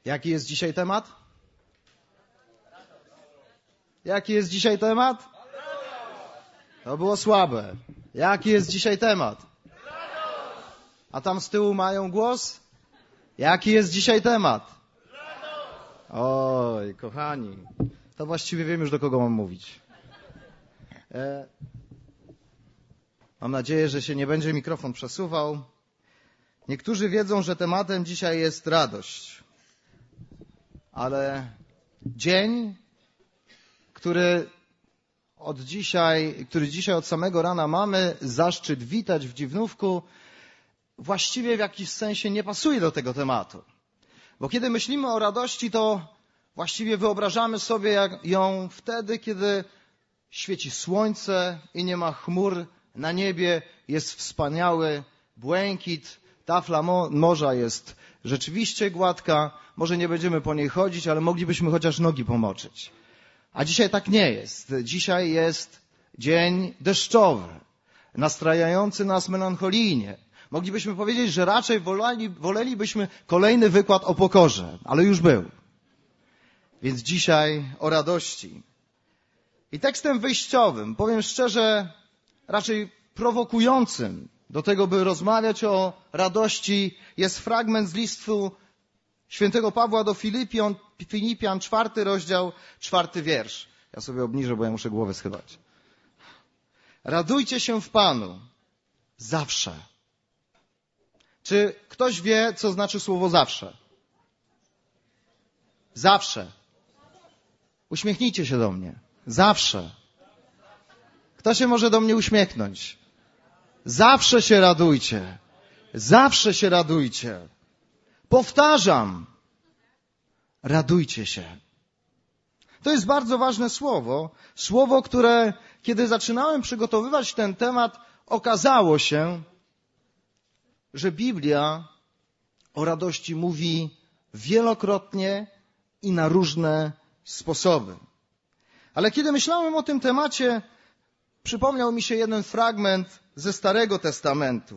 Jaki jest dzisiaj temat? Jaki jest dzisiaj temat? To było słabe. Jaki jest dzisiaj temat? A tam z tyłu mają głos? Jaki jest dzisiaj temat? Oj, kochani, to właściwie wiem już, do kogo mam mówić. Mam nadzieję, że się nie będzie mikrofon przesuwał. Niektórzy wiedzą, że tematem dzisiaj jest radość. Ale dzień, który dzisiaj od samego rana mamy zaszczyt witać w Dziwnówku, właściwie w jakiś sensie nie pasuje do tego tematu. Bo kiedy myślimy o radości, to właściwie wyobrażamy sobie ją wtedy, kiedy świeci słońce i nie ma chmur na niebie, jest wspaniały błękit, tafla morza jest rzeczywiście gładka, może nie będziemy po niej chodzić, ale moglibyśmy chociaż nogi pomoczyć. A dzisiaj tak nie jest. Dzisiaj jest dzień deszczowy, nastrajający nas melancholijnie. Moglibyśmy powiedzieć, że raczej wolelibyśmy kolejny wykład o pokorze, ale już był. Więc dzisiaj o radości. I tekstem wyjściowym, powiem szczerze, raczej prowokującym do tego, by rozmawiać o radości, jest fragment z listu świętego Pawła do Filipian, 4 rozdział, 4 wiersz. Ja sobie obniżę, bo ja muszę głowę schylać. Radujcie się w Panu zawsze. Czy ktoś wie, co znaczy słowo zawsze? Zawsze. Uśmiechnijcie się do mnie. Zawsze. Kto się może do mnie uśmiechnąć? Zawsze się radujcie. Zawsze się radujcie. Powtarzam. Radujcie się. To jest bardzo ważne słowo. Słowo, które kiedy zaczynałem przygotowywać ten temat, okazało się, że Biblia o radości mówi wielokrotnie i na różne sposoby. Ale kiedy myślałem o tym temacie, przypomniał mi się jeden fragment ze Starego Testamentu,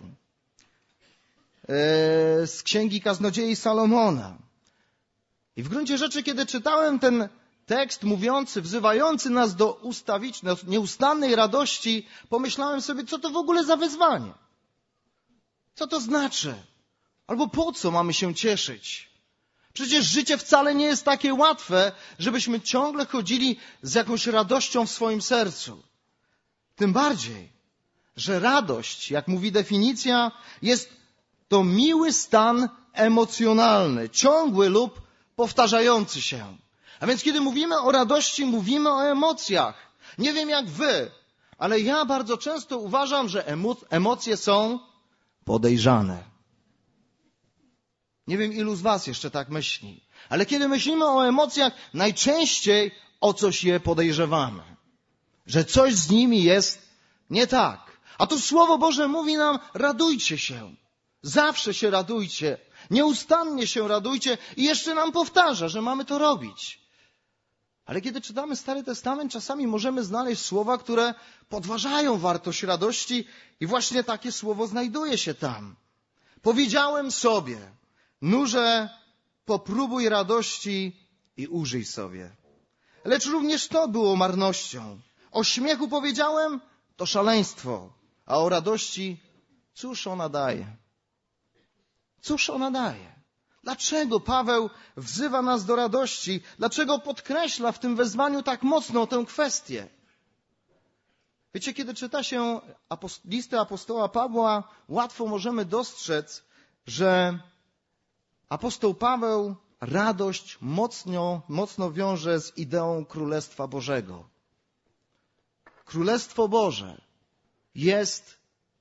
z Księgi Kaznodziei Salomona. I w gruncie rzeczy, kiedy czytałem ten tekst mówiący, wzywający nas do nieustannej radości, pomyślałem sobie, co to w ogóle za wezwanie? Co to znaczy? Albo po co mamy się cieszyć? Przecież życie wcale nie jest takie łatwe, żebyśmy ciągle chodzili z jakąś radością w swoim sercu. Tym bardziej, że radość, jak mówi definicja, jest to miły stan emocjonalny, ciągły lub powtarzający się. A więc kiedy mówimy o radości, mówimy o emocjach. Nie wiem jak wy, ale ja bardzo często uważam, że emocje są podejrzane. Nie wiem, ilu z was jeszcze tak myśli. Ale kiedy myślimy o emocjach, najczęściej o coś je podejrzewamy. Że coś z nimi jest nie tak. A tu Słowo Boże mówi nam, radujcie się. Zawsze się radujcie. Nieustannie się radujcie. I jeszcze nam powtarza, że mamy to robić. Ale kiedy czytamy Stary Testament, czasami możemy znaleźć słowa, które podważają wartość radości i właśnie takie słowo znajduje się tam. Powiedziałem sobie, nurze, popróbuj radości i użyj sobie. Lecz również to było marnością. O śmiechu powiedziałem, to szaleństwo, a o radości, cóż ona daje? Cóż ona daje? Dlaczego Paweł wzywa nas do radości? Dlaczego podkreśla w tym wezwaniu tak mocno tę kwestię? Wiecie, kiedy czyta się listy apostoła Pawła, łatwo możemy dostrzec, że apostoł Paweł radość mocno wiąże z ideą Królestwa Bożego. Królestwo Boże jest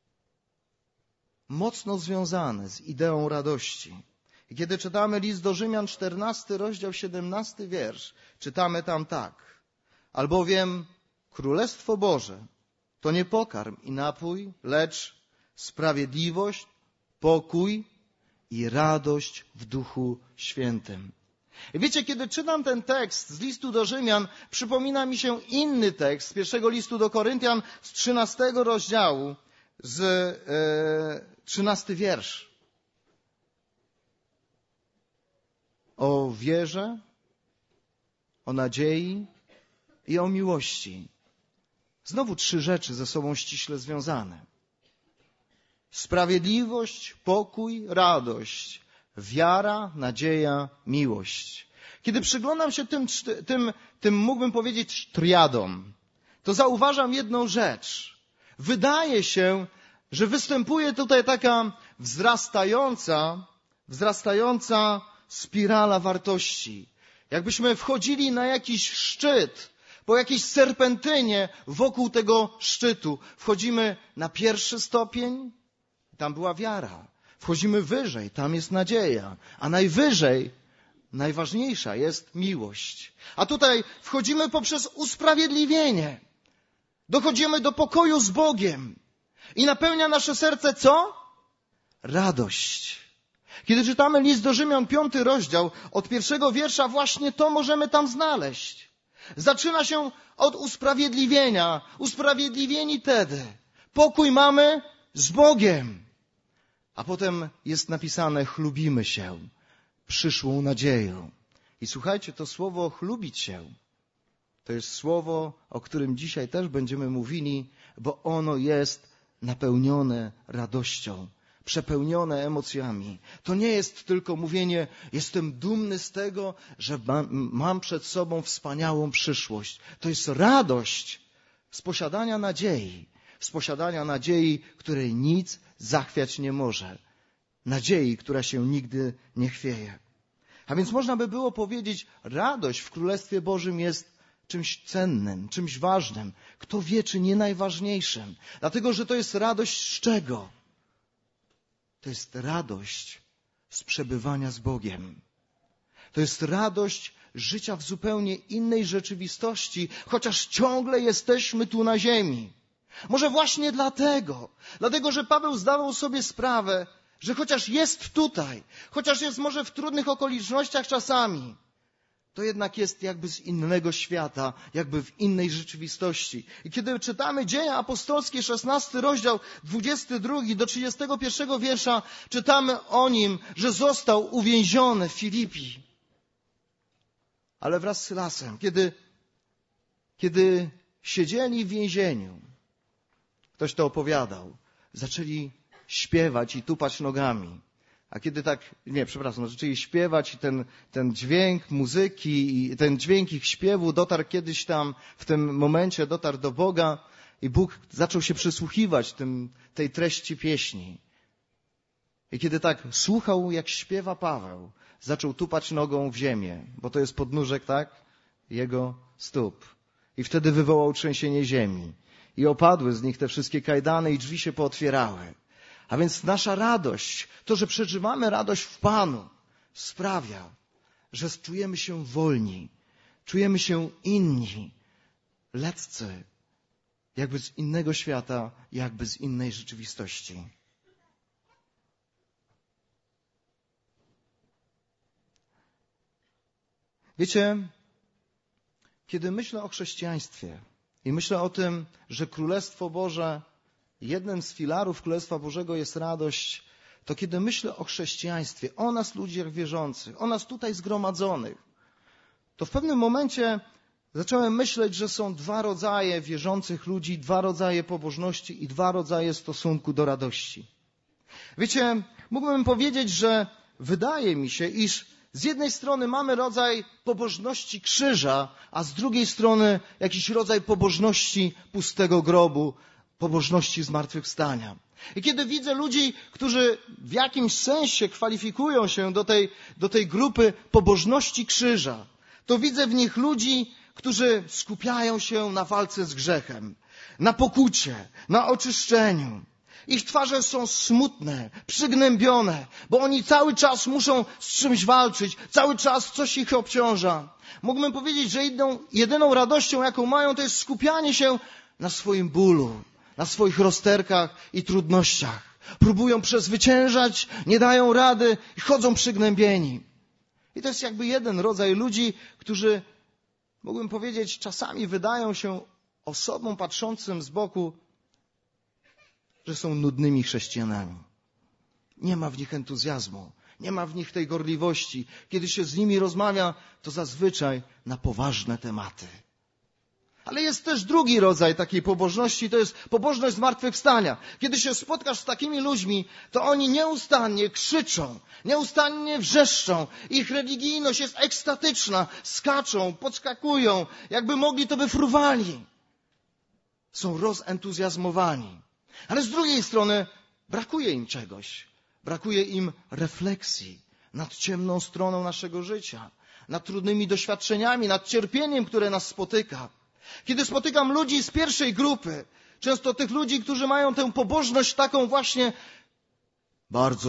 mocno związane z ideą radości. I kiedy czytamy list do Rzymian, 14 rozdział, 17 wiersz, czytamy tam tak. Albowiem Królestwo Boże to nie pokarm i napój, lecz sprawiedliwość, pokój i radość w Duchu Świętym. I wiecie, kiedy czytam ten tekst z listu do Rzymian, przypomina mi się inny tekst z pierwszego listu do Koryntian z 13 rozdziału, z 13 wiersz. o wierze, o nadziei i o miłości. Znowu 3 rzeczy ze sobą ściśle związane. Sprawiedliwość, pokój, radość, wiara, nadzieja, miłość. Kiedy przyglądam się tym mógłbym powiedzieć triadom, to zauważam jedną rzecz. Wydaje się, że występuje tutaj taka wzrastająca spirala wartości. Jakbyśmy wchodzili na jakiś szczyt, po jakiejś serpentynie wokół tego szczytu. Wchodzimy na 1. stopień, tam była wiara. Wchodzimy wyżej, tam jest nadzieja. A najwyżej, najważniejsza jest miłość. A tutaj wchodzimy poprzez usprawiedliwienie. Dochodzimy do pokoju z Bogiem. I napełnia nasze serce co? Radość. Kiedy czytamy list do Rzymian, 5 rozdział, od 1 wiersza, właśnie to możemy tam znaleźć. Zaczyna się od usprawiedliwienia. Usprawiedliwieni tedy. Pokój mamy z Bogiem. A potem jest napisane, chlubimy się przyszłą nadzieją. I słuchajcie, to słowo chlubić się, to jest słowo, o którym dzisiaj też będziemy mówili, bo ono jest napełnione radością, przepełnione emocjami. To nie jest tylko mówienie, jestem dumny z tego, że mam przed sobą wspaniałą przyszłość. To jest radość z posiadania nadziei, której nic zachwiać nie może. Nadziei, która się nigdy nie chwieje. A więc można by było powiedzieć, radość w Królestwie Bożym jest czymś cennym, czymś ważnym. Kto wie, czy nie najważniejszym. Dlatego, że to jest radość z czego? To jest radość z przebywania z Bogiem. To jest radość życia w zupełnie innej rzeczywistości, chociaż ciągle jesteśmy tu na ziemi. Może właśnie dlatego, że Paweł zdawał sobie sprawę, że chociaż jest tutaj, chociaż jest może w trudnych okolicznościach czasami, to jednak jest jakby z innego świata, jakby w innej rzeczywistości. I kiedy czytamy Dzieje Apostolskie, 16 rozdział, 22 do 31 wiersza, czytamy o nim, że został uwięziony w Filipi. Ale wraz z Sylasem, kiedy siedzieli w więzieniu, ktoś to opowiadał, zaczęli śpiewać i tupać nogami. A kiedy zaczęli śpiewać i ten dźwięk muzyki i ten dźwięk ich śpiewu dotarł kiedyś tam, w tym momencie dotarł do Boga i Bóg zaczął się przysłuchiwać tej treści pieśni. I kiedy tak słuchał, jak śpiewa Paweł, zaczął tupać nogą w ziemię, bo to jest podnóżek, jego stóp. I wtedy wywołał trzęsienie ziemi. I opadły z nich te wszystkie kajdany i drzwi się pootwierały. A więc nasza radość, to, że przeżywamy radość w Panu, sprawia, że czujemy się wolni, czujemy się inni, leccy, jakby z innego świata, jakby z innej rzeczywistości. Wiecie, kiedy myślę o chrześcijaństwie i myślę o tym, że Królestwo Boże, jednym z filarów Królestwa Bożego jest radość, to kiedy myślę o chrześcijaństwie, o nas ludziach wierzących, o nas tutaj zgromadzonych, to w pewnym momencie zacząłem myśleć, że są 2 rodzaje wierzących ludzi, 2 rodzaje pobożności i 2 rodzaje stosunku do radości. Wiecie, mógłbym powiedzieć, że wydaje mi się, iż z jednej strony mamy rodzaj pobożności krzyża, a z drugiej strony jakiś rodzaj pobożności pustego grobu, pobożności zmartwychwstania. I kiedy widzę ludzi, którzy w jakimś sensie kwalifikują się do tej grupy pobożności krzyża, to widzę w nich ludzi, którzy skupiają się na walce z grzechem, na pokucie, na oczyszczeniu. Ich twarze są smutne, przygnębione, bo oni cały czas muszą z czymś walczyć, cały czas coś ich obciąża. Mógłbym powiedzieć, że jedyną radością, jaką mają, to jest skupianie się na swoim bólu, na swoich rozterkach i trudnościach. Próbują przezwyciężać, nie dają rady i chodzą przygnębieni. I to jest jakby jeden rodzaj ludzi, którzy, mógłbym powiedzieć, czasami wydają się osobom patrzącym z boku, że są nudnymi chrześcijanami. Nie ma w nich entuzjazmu, Nie ma w nich tej gorliwości. Kiedy się z nimi rozmawia, to zazwyczaj na poważne tematy. Ale jest też drugi rodzaj takiej pobożności, to jest pobożność zmartwychwstania. Kiedy się spotkasz z takimi ludźmi, to oni nieustannie krzyczą, nieustannie wrzeszczą. Ich religijność jest ekstatyczna, skaczą, podskakują. Jakby mogli, to by fruwali. Są rozentuzjazmowani. Ale z drugiej strony brakuje im czegoś. Brakuje im refleksji nad ciemną stroną naszego życia, nad trudnymi doświadczeniami, nad cierpieniem, które nas spotyka. Kiedy spotykam ludzi z pierwszej grupy, często tych ludzi, którzy mają tę pobożność taką właśnie bardzo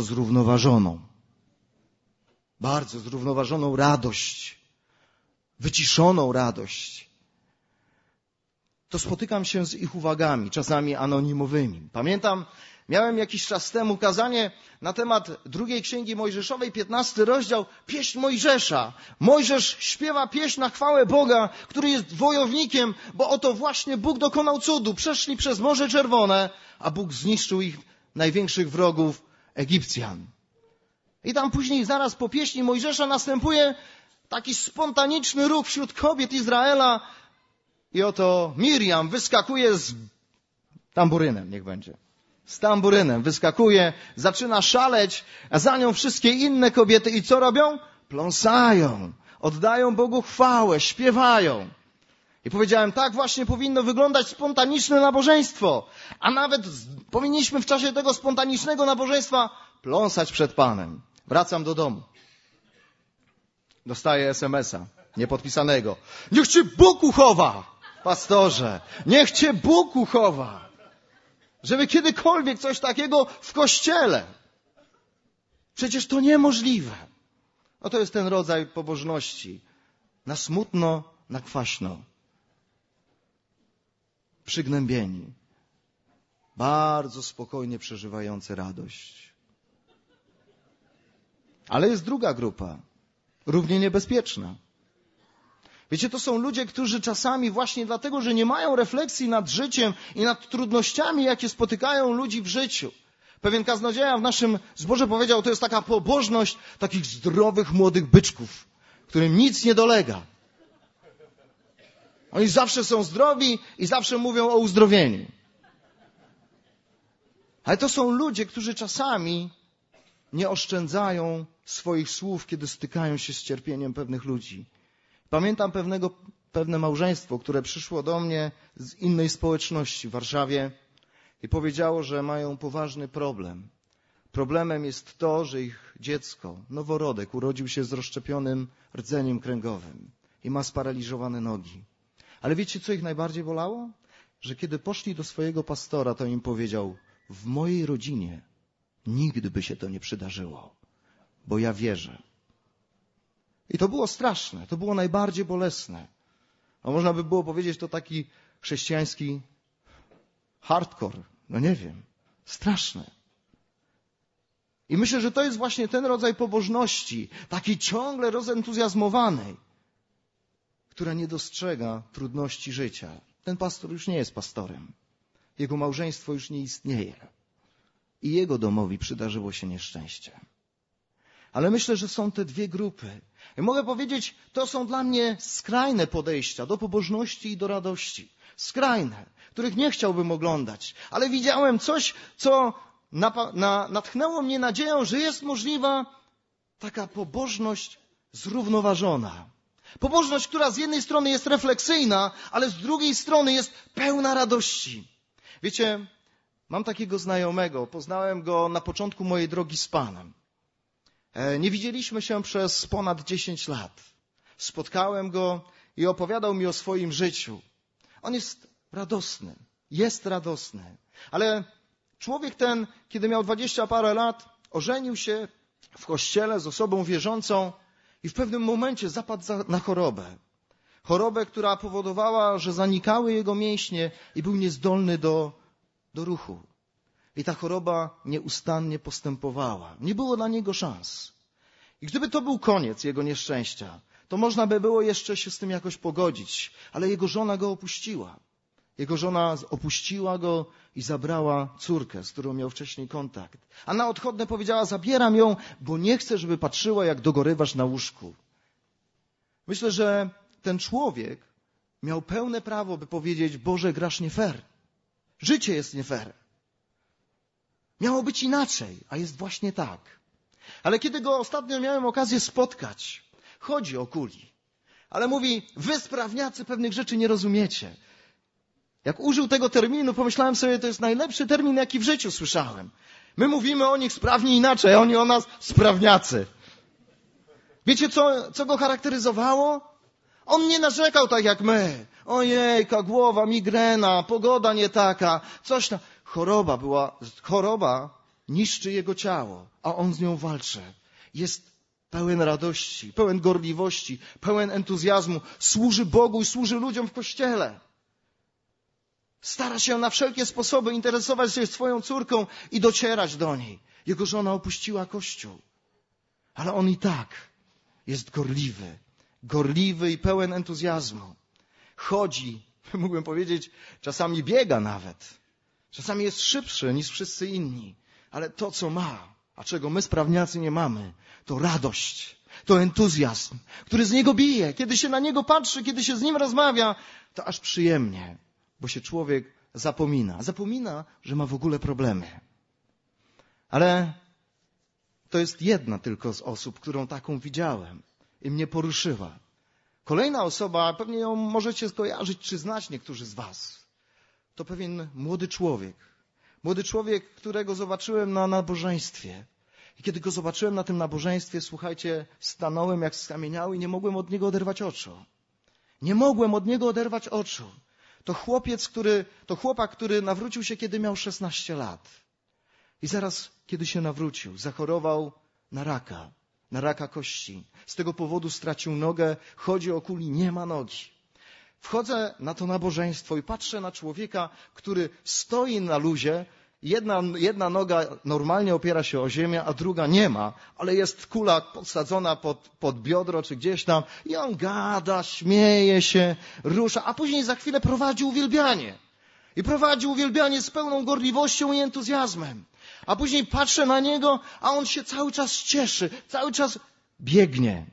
zrównoważoną radość, wyciszoną radość, to spotykam się z ich uwagami, czasami anonimowymi. Pamiętam, miałem jakiś czas temu kazanie na temat drugiej Księgi Mojżeszowej, 15 rozdział, pieśń Mojżesza. Mojżesz śpiewa pieśń na chwałę Boga, który jest wojownikiem, bo oto właśnie Bóg dokonał cudu. Przeszli przez Morze Czerwone, a Bóg zniszczył ich największych wrogów, Egipcjan. I tam później zaraz po pieśni Mojżesza następuje taki spontaniczny ruch wśród kobiet Izraela i oto Miriam wyskakuje z tamburynem, niech będzie. Z tamburynem wyskakuje, zaczyna szaleć, a za nią wszystkie inne kobiety. I co robią? Pląsają, oddają Bogu chwałę, śpiewają. I powiedziałem, tak właśnie powinno wyglądać spontaniczne nabożeństwo. A nawet powinniśmy w czasie tego spontanicznego nabożeństwa pląsać przed Panem. Wracam do domu. Dostaję SMS-a, niepodpisanego. Niech Cię Bóg uchowa, pastorze. Niech Cię Bóg uchowa. Żeby kiedykolwiek coś takiego w kościele. Przecież to niemożliwe. Oto jest ten rodzaj pobożności. Na smutno, na kwaśno. Przygnębieni. Bardzo spokojnie przeżywający radość. Ale jest druga grupa. Równie niebezpieczna. Wiecie, to są ludzie, którzy czasami właśnie dlatego, że nie mają refleksji nad życiem i nad trudnościami, jakie spotykają ludzi w życiu. Pewien kaznodzieja w naszym zborze powiedział, to jest taka pobożność takich zdrowych młodych byczków, którym nic nie dolega. Oni zawsze są zdrowi i zawsze mówią o uzdrowieniu. Ale to są ludzie, którzy czasami nie oszczędzają swoich słów, kiedy stykają się z cierpieniem pewnych ludzi. Pamiętam pewne małżeństwo, które przyszło do mnie z innej społeczności w Warszawie i powiedziało, że mają poważny problem. Problemem jest to, że ich dziecko, noworodek, urodził się z rozszczepionym rdzeniem kręgowym i ma sparaliżowane nogi. Ale wiecie, co ich najbardziej bolało? Że kiedy poszli do swojego pastora, to im powiedział, w mojej rodzinie nigdy by się to nie przydarzyło, bo ja wierzę. I to było straszne, to było najbardziej bolesne. A można by było powiedzieć, to taki chrześcijański hardcore, no nie wiem, straszne. I myślę, że to jest właśnie ten rodzaj pobożności, takiej ciągle rozentuzjazmowanej, która nie dostrzega trudności życia. Ten pastor już nie jest pastorem. Jego małżeństwo już nie istnieje. I jego domowi przydarzyło się nieszczęście. Ale myślę, że są te dwie grupy. I mogę powiedzieć, to są dla mnie skrajne podejścia do pobożności i do radości. Skrajne, których nie chciałbym oglądać. Ale widziałem coś, co natchnęło mnie nadzieją, że jest możliwa taka pobożność zrównoważona. Pobożność, która z jednej strony jest refleksyjna, ale z drugiej strony jest pełna radości. Wiecie, mam takiego znajomego, poznałem go na początku mojej drogi z Panem. Nie widzieliśmy się przez ponad 10 lat. Spotkałem go i opowiadał mi o swoim życiu. On jest radosny. Ale człowiek ten, kiedy miał 20 parę lat, ożenił się w kościele z osobą wierzącą i w pewnym momencie zapadł na chorobę. Chorobę, która powodowała, że zanikały jego mięśnie i był niezdolny do ruchu. I ta choroba nieustannie postępowała. Nie było dla niego szans. I gdyby to był koniec jego nieszczęścia, to można by było jeszcze się z tym jakoś pogodzić. Ale jego żona go opuściła. Jego żona opuściła go i zabrała córkę, z którą miał wcześniej kontakt. A na odchodne powiedziała, zabieram ją, bo nie chcę, żeby patrzyła, jak dogorywasz na łóżku. Myślę, że ten człowiek miał pełne prawo, by powiedzieć, Boże, grasz nie fair. Życie jest nie fair. Miało być inaczej, a jest właśnie tak. Ale kiedy go ostatnio miałem okazję spotkać, chodzi o kuli, ale mówi, wy sprawniacy pewnych rzeczy nie rozumiecie. Jak użył tego terminu, pomyślałem sobie, to jest najlepszy termin, jaki w życiu słyszałem. My mówimy o nich sprawni inaczej, a oni o nas sprawniacy. Wiecie, co go charakteryzowało? On nie narzekał tak jak my. Ojejka, głowa, migrena, pogoda nie taka, coś tam. Choroba niszczy jego ciało, a on z nią walczy. Jest pełen radości, pełen gorliwości, pełen entuzjazmu. Służy Bogu i służy ludziom w kościele. Stara się na wszelkie sposoby interesować się swoją córką i docierać do niej. Jego żona opuściła Kościół. Ale on i tak jest gorliwy i pełen entuzjazmu. Chodzi, mógłbym powiedzieć, czasami biega nawet. Czasami jest szybszy niż wszyscy inni. Ale to, co ma, a czego my sprawniacy nie mamy, to radość, to entuzjazm, który z niego bije. Kiedy się na niego patrzy, kiedy się z nim rozmawia, to aż przyjemnie. Bo się człowiek zapomina, że ma w ogóle problemy. Ale to jest jedna tylko z osób, którą taką widziałem i mnie poruszyła. Kolejna osoba, pewnie ją możecie skojarzyć czy znać niektórzy z was. To pewien młody człowiek. Młody człowiek, którego zobaczyłem na nabożeństwie. I kiedy go zobaczyłem na tym nabożeństwie, słuchajcie, stanąłem jak skamieniały i nie mogłem od niego oderwać oczu. Nie mogłem od niego oderwać oczu. To chłopak, który nawrócił się, kiedy miał 16 lat. I zaraz, kiedy się nawrócił, zachorował na raka kości. Z tego powodu stracił nogę, chodzi o kuli, nie ma nogi. Wchodzę na to nabożeństwo i patrzę na człowieka, który stoi na luzie. Jedna noga normalnie opiera się o ziemię, a druga nie ma, ale jest kula podsadzona pod biodro czy gdzieś tam i on gada, śmieje się, rusza, a później za chwilę prowadzi uwielbianie. I prowadzi uwielbianie z pełną gorliwością i entuzjazmem. A później patrzę na niego, a on się cały czas cieszy, cały czas biegnie.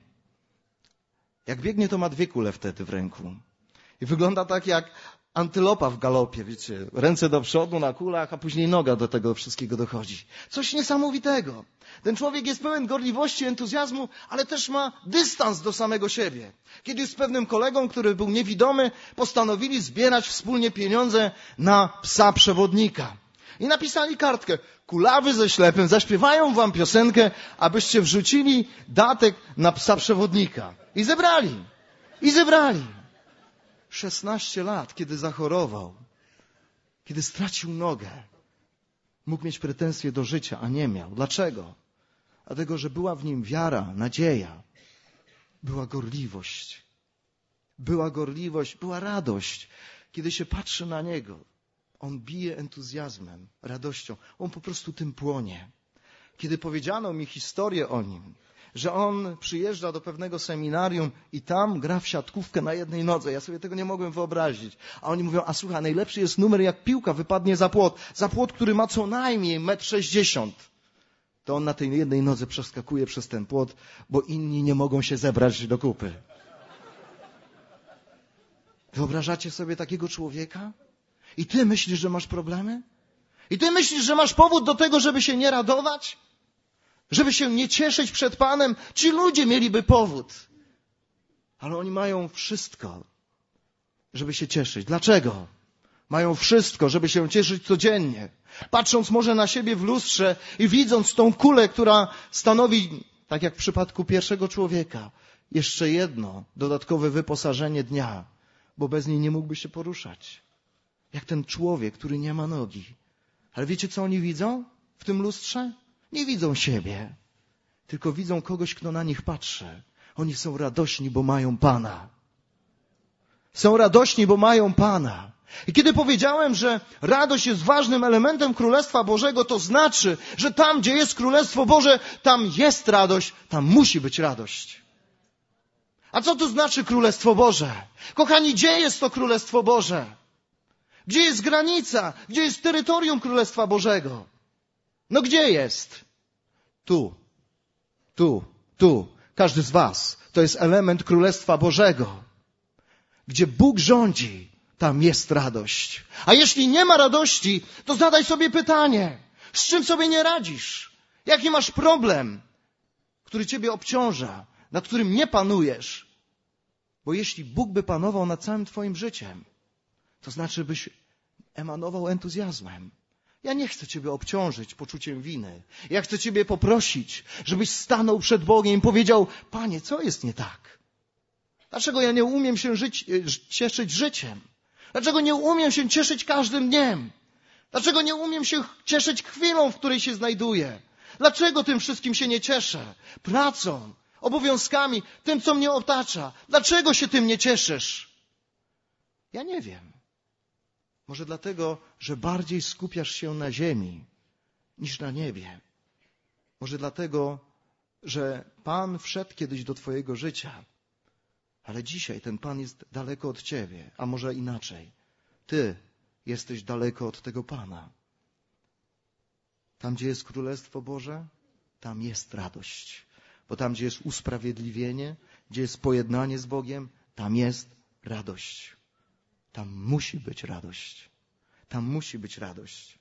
Jak biegnie, to ma 2 kule wtedy w ręku. I wygląda tak jak antylopa w galopie, wiecie, ręce do przodu na kulach, a później noga do tego wszystkiego dochodzi. Coś niesamowitego. Ten człowiek jest pełen gorliwości, entuzjazmu, ale też ma dystans do samego siebie. Kiedyś z pewnym kolegą, który był niewidomy, postanowili zbierać wspólnie pieniądze na psa przewodnika. I napisali kartkę. Kulawy ze ślepym zaśpiewają wam piosenkę, abyście wrzucili datek na psa przewodnika. I zebrali. 16 lat, kiedy zachorował, kiedy stracił nogę, mógł mieć pretensje do życia, a nie miał. Dlaczego? Dlatego, że była w nim wiara, nadzieja, była gorliwość, była radość. Kiedy się patrzy na niego, on bije entuzjazmem, radością, on po prostu tym płonie. Kiedy powiedziano mi historię o nim, że on przyjeżdża do pewnego seminarium i tam gra w siatkówkę na jednej nodze. Ja sobie tego nie mogłem wyobrazić. A oni mówią, a słuchaj, najlepszy jest numer, jak piłka wypadnie za płot, który ma co najmniej 1,60 m. To on na tej jednej nodze przeskakuje przez ten płot, bo inni nie mogą się zebrać do kupy. Wyobrażacie sobie takiego człowieka? I ty myślisz, że masz problemy? I ty myślisz, że masz powód do tego, żeby się nie radować? Żeby się nie cieszyć przed Panem? Ci ludzie mieliby powód. Ale oni mają wszystko, żeby się cieszyć. Dlaczego? Mają wszystko, żeby się cieszyć codziennie. Patrząc może na siebie w lustrze i widząc tą kulę, która stanowi, tak jak w przypadku pierwszego człowieka, jeszcze jedno dodatkowe wyposażenie dnia, bo bez niej nie mógłby się poruszać. Jak ten człowiek, który nie ma nogi. Ale wiecie, co oni widzą w tym lustrze? Nie widzą siebie, tylko widzą kogoś, kto na nich patrzy. Oni są radośni, bo mają Pana. Są radośni, bo mają Pana. I kiedy powiedziałem, że radość jest ważnym elementem Królestwa Bożego, to znaczy, że tam, gdzie jest Królestwo Boże, tam jest radość, tam musi być radość. A co to znaczy Królestwo Boże? Kochani, gdzie jest to Królestwo Boże? Gdzie jest granica? Gdzie jest terytorium Królestwa Bożego? No gdzie jest? Tu. Każdy z was to jest element Królestwa Bożego. Gdzie Bóg rządzi, tam jest radość. A jeśli nie ma radości, to zadaj sobie pytanie, z czym sobie nie radzisz? Jaki masz problem, który ciebie obciąża, nad którym nie panujesz? Bo jeśli Bóg by panował nad całym twoim życiem, to znaczy byś emanował entuzjazmem. Ja nie chcę ciebie obciążyć poczuciem winy. Ja chcę ciebie poprosić, żebyś stanął przed Bogiem i powiedział: Panie, co jest nie tak? Dlaczego ja nie umiem się cieszyć życiem? Dlaczego nie umiem się cieszyć każdym dniem? Dlaczego nie umiem się cieszyć chwilą, w której się znajduję? Dlaczego tym wszystkim się nie cieszę? Pracą, obowiązkami, tym, co mnie otacza. Dlaczego się tym nie cieszysz? Ja nie wiem. Może dlatego, że bardziej skupiasz się na ziemi niż na niebie. Może dlatego, że Pan wszedł kiedyś do twojego życia, ale dzisiaj ten Pan jest daleko od ciebie, a może inaczej. Ty jesteś daleko od tego Pana. Tam, gdzie jest Królestwo Boże, tam jest radość. Bo tam, gdzie jest usprawiedliwienie, gdzie jest pojednanie z Bogiem, tam jest radość. Tam musi być radość. Tam musi być radość.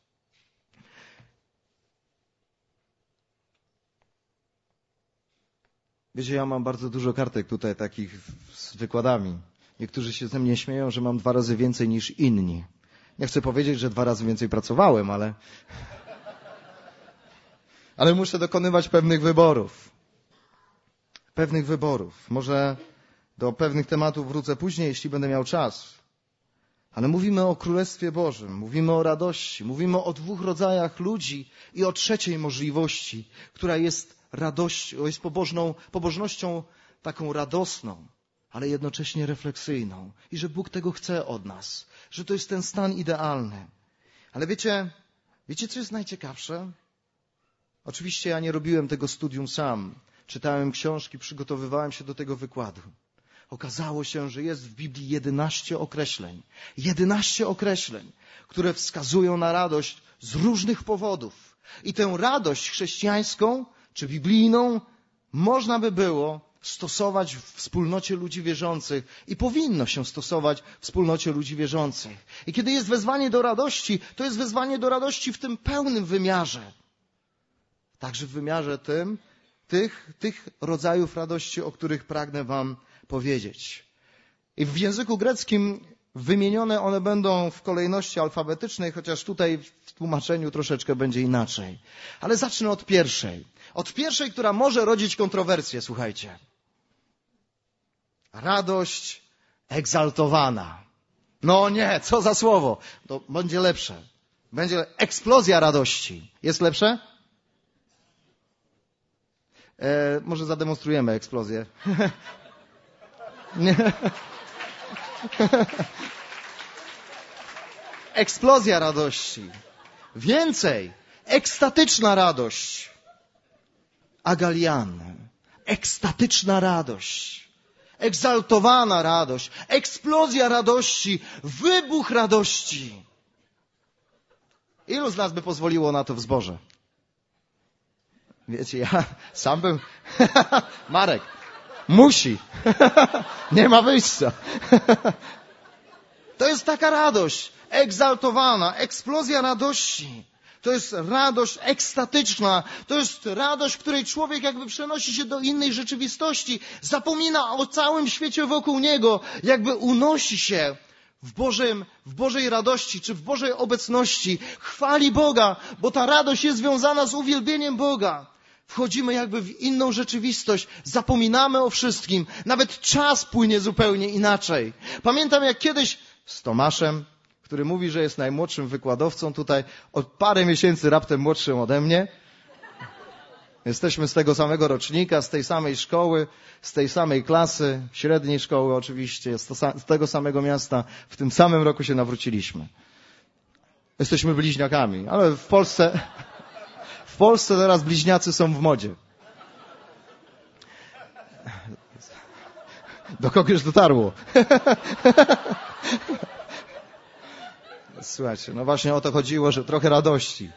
Wiecie, ja mam bardzo dużo kartek tutaj takich z wykładami. Niektórzy się ze mnie śmieją, że mam 2 razy więcej niż inni. Nie chcę powiedzieć, że 2 razy więcej pracowałem, ale muszę dokonywać pewnych wyborów. Może do pewnych tematów wrócę później, jeśli będę miał czas. Ale mówimy o Królestwie Bożym, mówimy o radości, mówimy o 2 rodzajach ludzi i o 3 możliwości, która jest radością, jest pobożnością taką radosną, ale jednocześnie refleksyjną. I że Bóg tego chce od nas, że to jest ten stan idealny. Ale wiecie, co jest najciekawsze? Oczywiście ja nie robiłem tego studium sam. Czytałem książki, przygotowywałem się do tego wykładu. Okazało się, że jest w Biblii 11 określeń. 11 określeń, które wskazują na radość z różnych powodów. I tę radość chrześcijańską czy biblijną można by było stosować w wspólnocie ludzi wierzących i powinno się stosować w wspólnocie ludzi wierzących. I kiedy jest wezwanie do radości, to jest wezwanie do radości w tym pełnym wymiarze. Także w wymiarze tych rodzajów radości, o których pragnę wam powiedzieć. I w języku greckim wymienione one będą w kolejności alfabetycznej, chociaż tutaj w tłumaczeniu troszeczkę będzie inaczej. Ale zacznę od pierwszej. Od pierwszej, która może rodzić kontrowersje, słuchajcie. Radość egzaltowana. No nie, co za słowo. To będzie lepsze. Będzie eksplozja radości. Jest lepsze? Może zademonstrujemy eksplozję. Nie. Eksplozja radości. Więcej. Ekstatyczna radość. Agalian. Ekstatyczna radość. Egzaltowana radość. Eksplozja radości. Wybuch radości. Ilu z nas by pozwoliło na to w zborze? Wiecie, ja sam bym... Marek. Musi. Nie ma wyjścia. To jest taka radość egzaltowana, eksplozja radości. To jest radość ekstatyczna. To jest radość, w której człowiek jakby przenosi się do innej rzeczywistości. Zapomina o całym świecie wokół niego. Jakby unosi się w Bożej radości, czy w Bożej obecności. Chwali Boga, bo ta radość jest związana z uwielbieniem Boga. Wchodzimy jakby w inną rzeczywistość, zapominamy o wszystkim, nawet czas płynie zupełnie inaczej. Pamiętam jak kiedyś z Tomaszem, który mówi, że jest najmłodszym wykładowcą tutaj, od parę miesięcy raptem młodszym ode mnie. Jesteśmy z tego samego rocznika, z tej samej szkoły, z tej samej klasy, średniej szkoły oczywiście, z tego samego miasta. W tym samym roku się nawróciliśmy. Jesteśmy bliźniakami, ale w Polsce teraz bliźniacy są w modzie. Do kogo już dotarło? Słuchajcie, no właśnie o to chodziło, że trochę radości.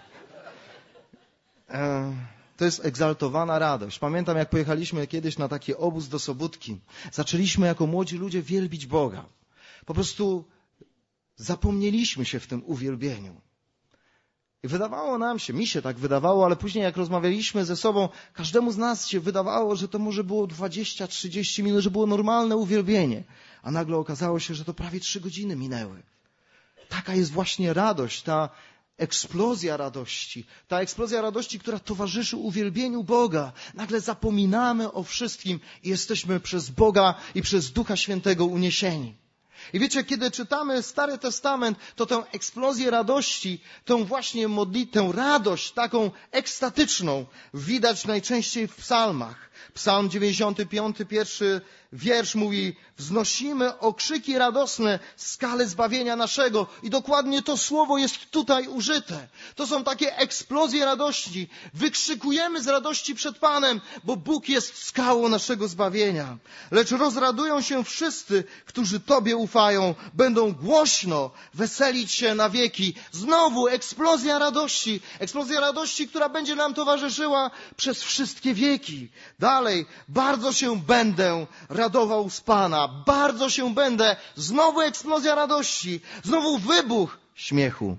To jest egzaltowana radość. Pamiętam, jak pojechaliśmy kiedyś na taki obóz do Sobótki. Zaczęliśmy jako młodzi ludzie wielbić Boga. Po prostu zapomnieliśmy się w tym uwielbieniu. I wydawało nam się, mi się tak wydawało, ale później jak rozmawialiśmy ze sobą, każdemu z nas się wydawało, że to może było 20-30 minut, że było normalne uwielbienie. A nagle okazało się, że to prawie 3 godziny minęły. Taka jest właśnie radość, ta eksplozja radości, która towarzyszy uwielbieniu Boga. Nagle zapominamy o wszystkim i jesteśmy przez Boga i przez Ducha Świętego uniesieni. I wiecie, kiedy czytamy Stary Testament, to tę eksplozję radości, tą właśnie tę radość taką ekstatyczną widać najczęściej w psalmach. Psalm 95, pierwszy wiersz mówi: wznosimy okrzyki radosne skale zbawienia naszego. I dokładnie to słowo jest tutaj użyte. To są takie eksplozje radości. Wykrzykujemy z radości przed Panem, bo Bóg jest skałą naszego zbawienia. Lecz rozradują się wszyscy, którzy Tobie ufają. Będą głośno weselić się na wieki. Znowu eksplozja radości, która będzie nam towarzyszyła przez wszystkie wieki. Dalej, bardzo się będę radował z Pana, bardzo się będę. Znowu eksplozja radości, znowu wybuch śmiechu.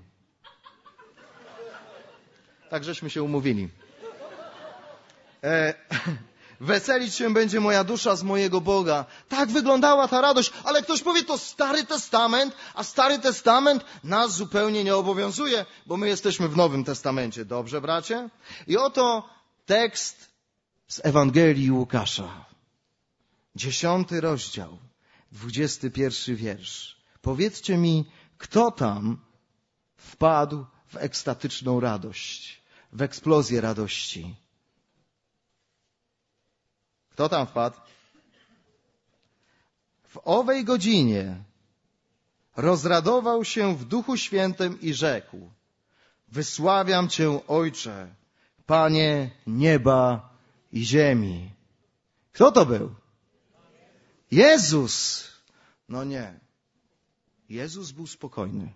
Tak żeśmy się umówili. Weselić się będzie moja dusza z mojego Boga. Tak wyglądała ta radość, ale ktoś powie, to Stary Testament, a Stary Testament nas zupełnie nie obowiązuje, bo my jesteśmy w Nowym Testamencie. Dobrze, bracie? I oto tekst z Ewangelii Łukasza. 10 rozdział, 21 wiersz. Powiedzcie mi, kto tam wpadł w ekstatyczną radość, w eksplozję radości? Kto tam wpadł? W owej godzinie rozradował się w Duchu Świętym i rzekł: wysławiam Cię, Ojcze, Panie nieba i ziemi. Kto to był? Jezus. No nie. Jezus był spokojny.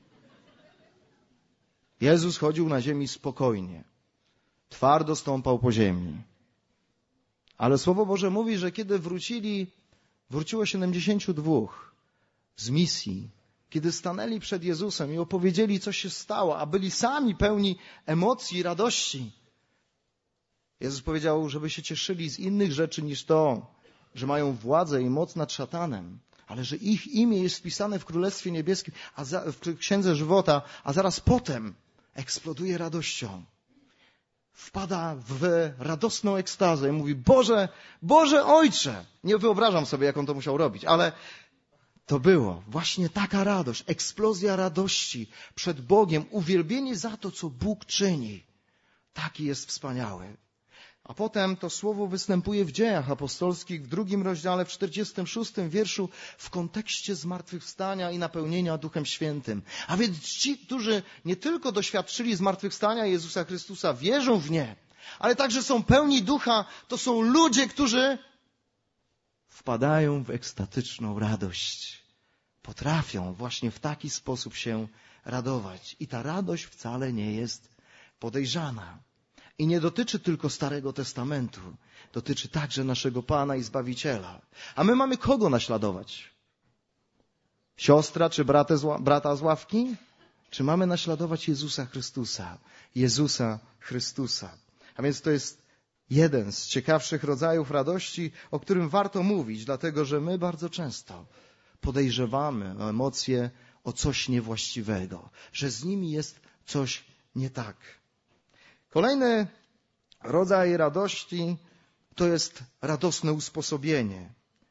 Jezus chodził na ziemi spokojnie. Twardo stąpał po ziemi. Ale Słowo Boże mówi, że kiedy wróciło 72 z misji, kiedy stanęli przed Jezusem i opowiedzieli, co się stało, a byli sami pełni emocji i radości, Jezus powiedział, żeby się cieszyli z innych rzeczy niż to, że mają władzę i moc nad szatanem, ale że ich imię jest wpisane w Królestwie Niebieskim, w Księdze Żywota, a zaraz potem eksploduje radością. Wpada w radosną ekstazę i mówi: Boże Ojcze! Nie wyobrażam sobie, jak on to musiał robić, ale to było właśnie taka radość, eksplozja radości przed Bogiem, uwielbienie za to, co Bóg czyni. Taki jest wspaniały. A potem to słowo występuje w Dziejach Apostolskich w 2 rozdziale, w 46 wierszu, w kontekście zmartwychwstania i napełnienia Duchem Świętym. A więc ci, którzy nie tylko doświadczyli zmartwychwstania Jezusa Chrystusa, wierzą w nie, ale także są pełni Ducha, to są ludzie, którzy wpadają w ekstatyczną radość. Potrafią właśnie w taki sposób się radować. I ta radość wcale nie jest podejrzana. I nie dotyczy tylko Starego Testamentu. Dotyczy także naszego Pana i Zbawiciela. A my mamy kogo naśladować? Siostra czy brata z ławki? Czy mamy naśladować Jezusa Chrystusa? Jezusa Chrystusa. A więc to jest jeden z ciekawszych rodzajów radości, o którym warto mówić, dlatego że my bardzo często podejrzewamy o emocje, o coś niewłaściwego, że z nimi jest coś nie tak. Kolejny rodzaj radości to jest radosne usposobienie.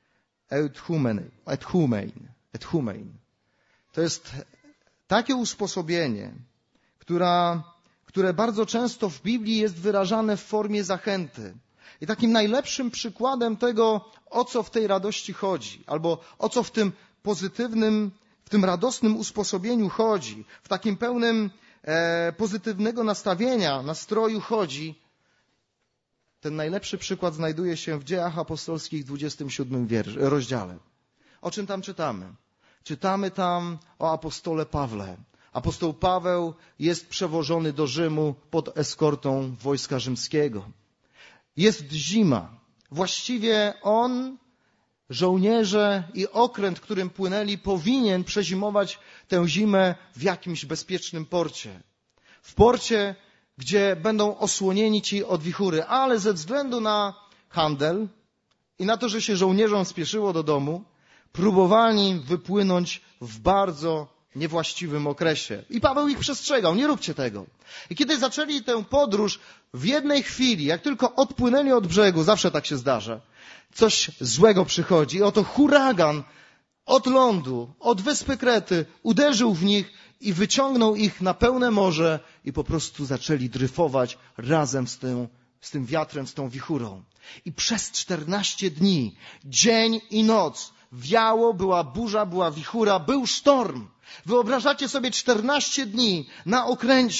Eutchumein. To jest takie usposobienie, które bardzo często w Biblii jest wyrażane w formie zachęty. I takim najlepszym przykładem tego, o co w tej radości chodzi, albo o co w tym pozytywnym, w tym radosnym usposobieniu chodzi, w takim pełnym pozytywnego nastawienia, nastroju chodzi, ten najlepszy przykład znajduje się w Dziejach Apostolskich w 27 rozdziale. O czym tam czytamy? Czytamy tam o apostole Pawle. apostoł Paweł jest przewożony do Rzymu pod eskortą wojska rzymskiego. Jest zima. Właściwie on, żołnierze i okręt, którym płynęli, powinien przezimować tę zimę w jakimś bezpiecznym porcie. W porcie, gdzie będą osłonieni ci od wichury, ale ze względu na handel i na to, że się żołnierzom spieszyło do domu, próbowali wypłynąć w bardzo niewłaściwym okresie. I Paweł ich przestrzegał, nie róbcie tego. I kiedy zaczęli tę podróż, w jednej chwili, jak tylko odpłynęli od brzegu, zawsze tak się zdarza, coś złego przychodzi. I oto huragan od lądu, od wyspy Krety uderzył w nich i wyciągnął ich na pełne morze i po prostu zaczęli dryfować razem z tym wiatrem, z tą wichurą. I przez 14 dni, dzień i noc, wiało, była burza, była wichura, był sztorm. Wyobrażacie sobie 14 dni na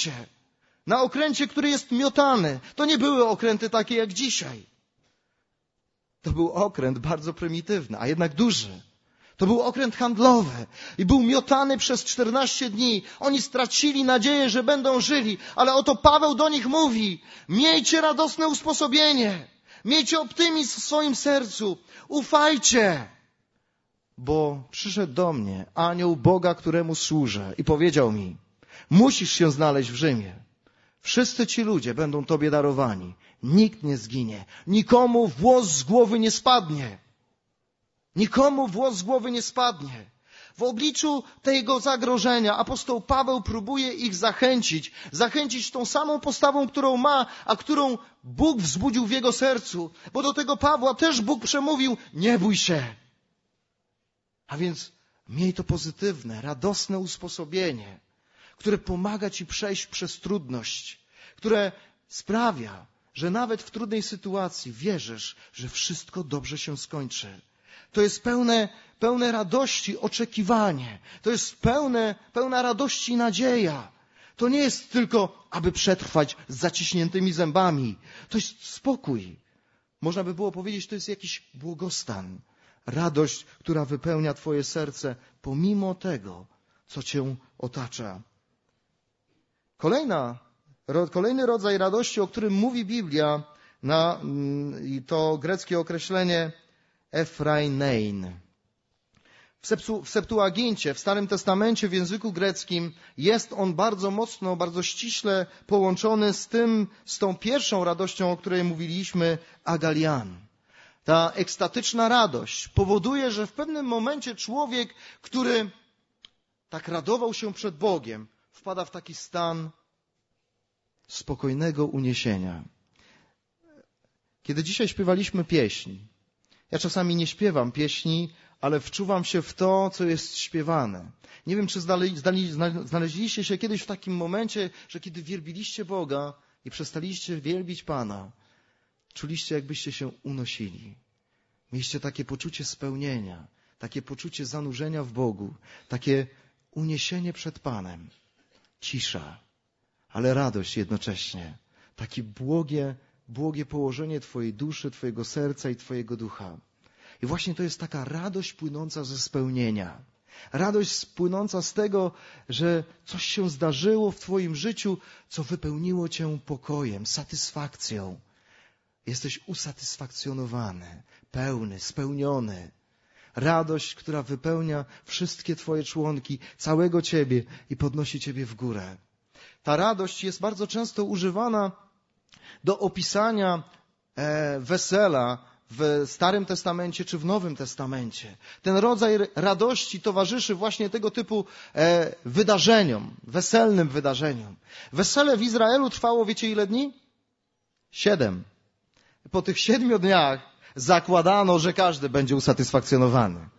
okręcie, który jest miotany. To nie były okręty takie jak dzisiaj. To był okręt bardzo prymitywny, a jednak duży. To był okręt handlowy i był miotany przez 14 dni. Oni stracili nadzieję, że będą żyli, ale oto Paweł do nich mówi: miejcie radosne usposobienie, miejcie optymizm w swoim sercu, ufajcie, bo przyszedł do mnie anioł Boga, któremu służę i powiedział mi: musisz się znaleźć w Rzymie. Wszyscy ci ludzie będą tobie darowani. Nikt nie zginie. Nikomu włos z głowy nie spadnie. Nikomu włos z głowy nie spadnie. W obliczu tego zagrożenia apostoł Paweł próbuje ich zachęcić tą samą postawą, którą ma, a którą Bóg wzbudził w jego sercu. Bo do tego Pawła też Bóg przemówił: nie bój się. A więc miej to pozytywne, radosne usposobienie, które pomaga ci przejść przez trudność, które sprawia, że nawet w trudnej sytuacji wierzysz, że wszystko dobrze się skończy. To jest pełne radości oczekiwanie. To jest pełna radości nadzieja. To nie jest tylko, aby przetrwać z zaciśniętymi zębami. To jest spokój. Można by było powiedzieć, to jest jakiś błogostan. Radość, która wypełnia twoje serce pomimo tego, co cię otacza. Kolejny rodzaj radości, o którym mówi Biblia, i to greckie określenie Efrainein. W Septuagincie, w Starym Testamencie, w języku greckim jest on bardzo mocno, bardzo ściśle połączony z tą pierwszą radością, o której mówiliśmy, agalian. Ta ekstatyczna radość powoduje, że w pewnym momencie człowiek, który tak radował się przed Bogiem, wpada w taki stan spokojnego uniesienia. Kiedy dzisiaj śpiewaliśmy pieśń, ja czasami nie śpiewam pieśni, ale wczuwam się w to, co jest śpiewane. Nie wiem, czy znaleźliście się kiedyś w takim momencie, że kiedy wielbiliście Boga i przestaliście wielbić Pana, czuliście, jakbyście się unosili. Mieliście takie poczucie spełnienia, takie poczucie zanurzenia w Bogu, takie uniesienie przed Panem. Cisza, ale radość jednocześnie. Takie błogie położenie twojej duszy, twojego serca i twojego ducha. I właśnie to jest taka radość płynąca ze spełnienia. Radość płynąca z tego, że coś się zdarzyło w twoim życiu, co wypełniło cię pokojem, satysfakcją. Jesteś usatysfakcjonowany, pełny, spełniony. Radość, która wypełnia wszystkie twoje członki, całego ciebie i podnosi ciebie w górę. Ta radość jest bardzo często używana do opisania wesela w Starym Testamencie czy w Nowym Testamencie. Ten rodzaj radości towarzyszy właśnie tego typu wydarzeniom, weselnym wydarzeniom. Wesele w Izraelu trwało, wiecie ile dni? 7. Po tych 7 dniach zakładano, że każdy będzie usatysfakcjonowany.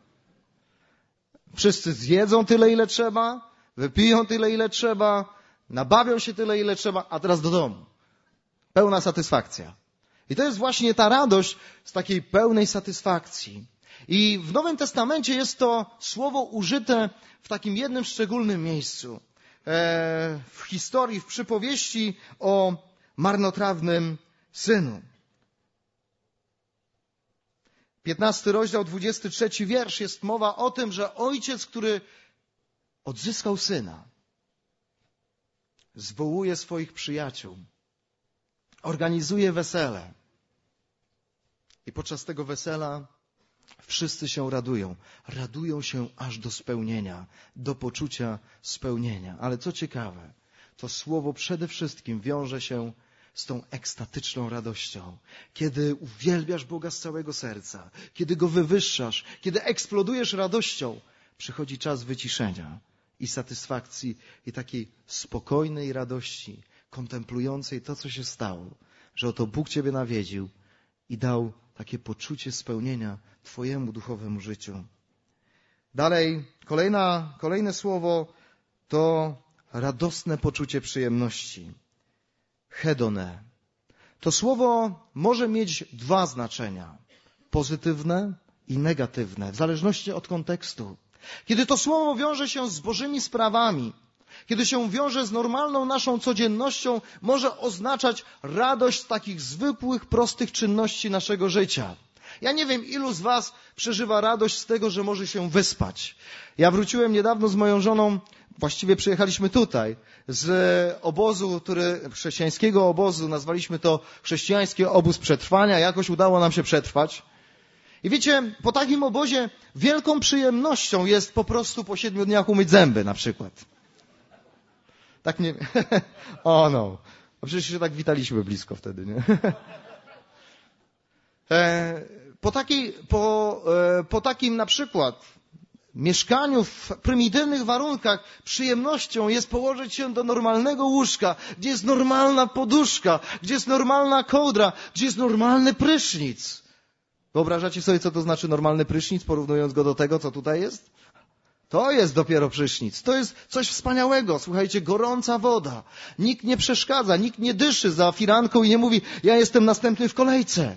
Wszyscy zjedzą tyle, ile trzeba, wypiją tyle, ile trzeba, nabawią się tyle, ile trzeba, a teraz do domu. Pełna satysfakcja. I to jest właśnie ta radość z takiej pełnej satysfakcji. I w Nowym Testamencie jest to słowo użyte w takim jednym szczególnym miejscu. W historii, w przypowieści o marnotrawnym synu. 15 rozdział, 23 wiersz jest mowa o tym, że ojciec, który odzyskał syna, zwołuje swoich przyjaciół, organizuje wesele. I podczas tego wesela wszyscy się radują. Radują się aż do spełnienia, do poczucia spełnienia. Ale co ciekawe, to słowo przede wszystkim wiąże się z tą ekstatyczną radością. Kiedy uwielbiasz Boga z całego serca, kiedy Go wywyższasz, kiedy eksplodujesz radością, przychodzi czas wyciszenia i satysfakcji i takiej spokojnej radości, kontemplującej to, co się stało, że oto Bóg Ciebie nawiedził i dał takie poczucie spełnienia Twojemu duchowemu życiu. Dalej, kolejne słowo to radosne poczucie przyjemności. Hedone. To słowo może mieć dwa znaczenia. Pozytywne i negatywne, w zależności od kontekstu. Kiedy to słowo wiąże się z Bożymi sprawami, kiedy się wiąże z normalną naszą codziennością, może oznaczać radość z takich zwykłych, prostych czynności naszego życia. Ja nie wiem, ilu z was przeżywa radość z tego, że może się wyspać. Ja wróciłem niedawno z moją żoną, właściwie przyjechaliśmy tutaj, z obozu, chrześcijańskiego obozu, nazwaliśmy to chrześcijański obóz przetrwania. Jakoś udało nam się przetrwać. I wiecie, po takim obozie wielką przyjemnością jest po prostu po 7 dniach umyć zęby na przykład. Tak nie... O no. A przecież się tak witaliśmy blisko wtedy, nie? Po takim na przykład mieszkaniu w prymitywnych warunkach przyjemnością jest położyć się do normalnego łóżka, gdzie jest normalna poduszka, gdzie jest normalna kołdra, gdzie jest normalny prysznic. Wyobrażacie sobie, co to znaczy normalny prysznic, porównując go do tego, co tutaj jest? To jest dopiero prysznic. To jest coś wspaniałego. Słuchajcie, gorąca woda. Nikt nie przeszkadza, nikt nie dyszy za firanką i nie mówi, ja jestem następny w kolejce.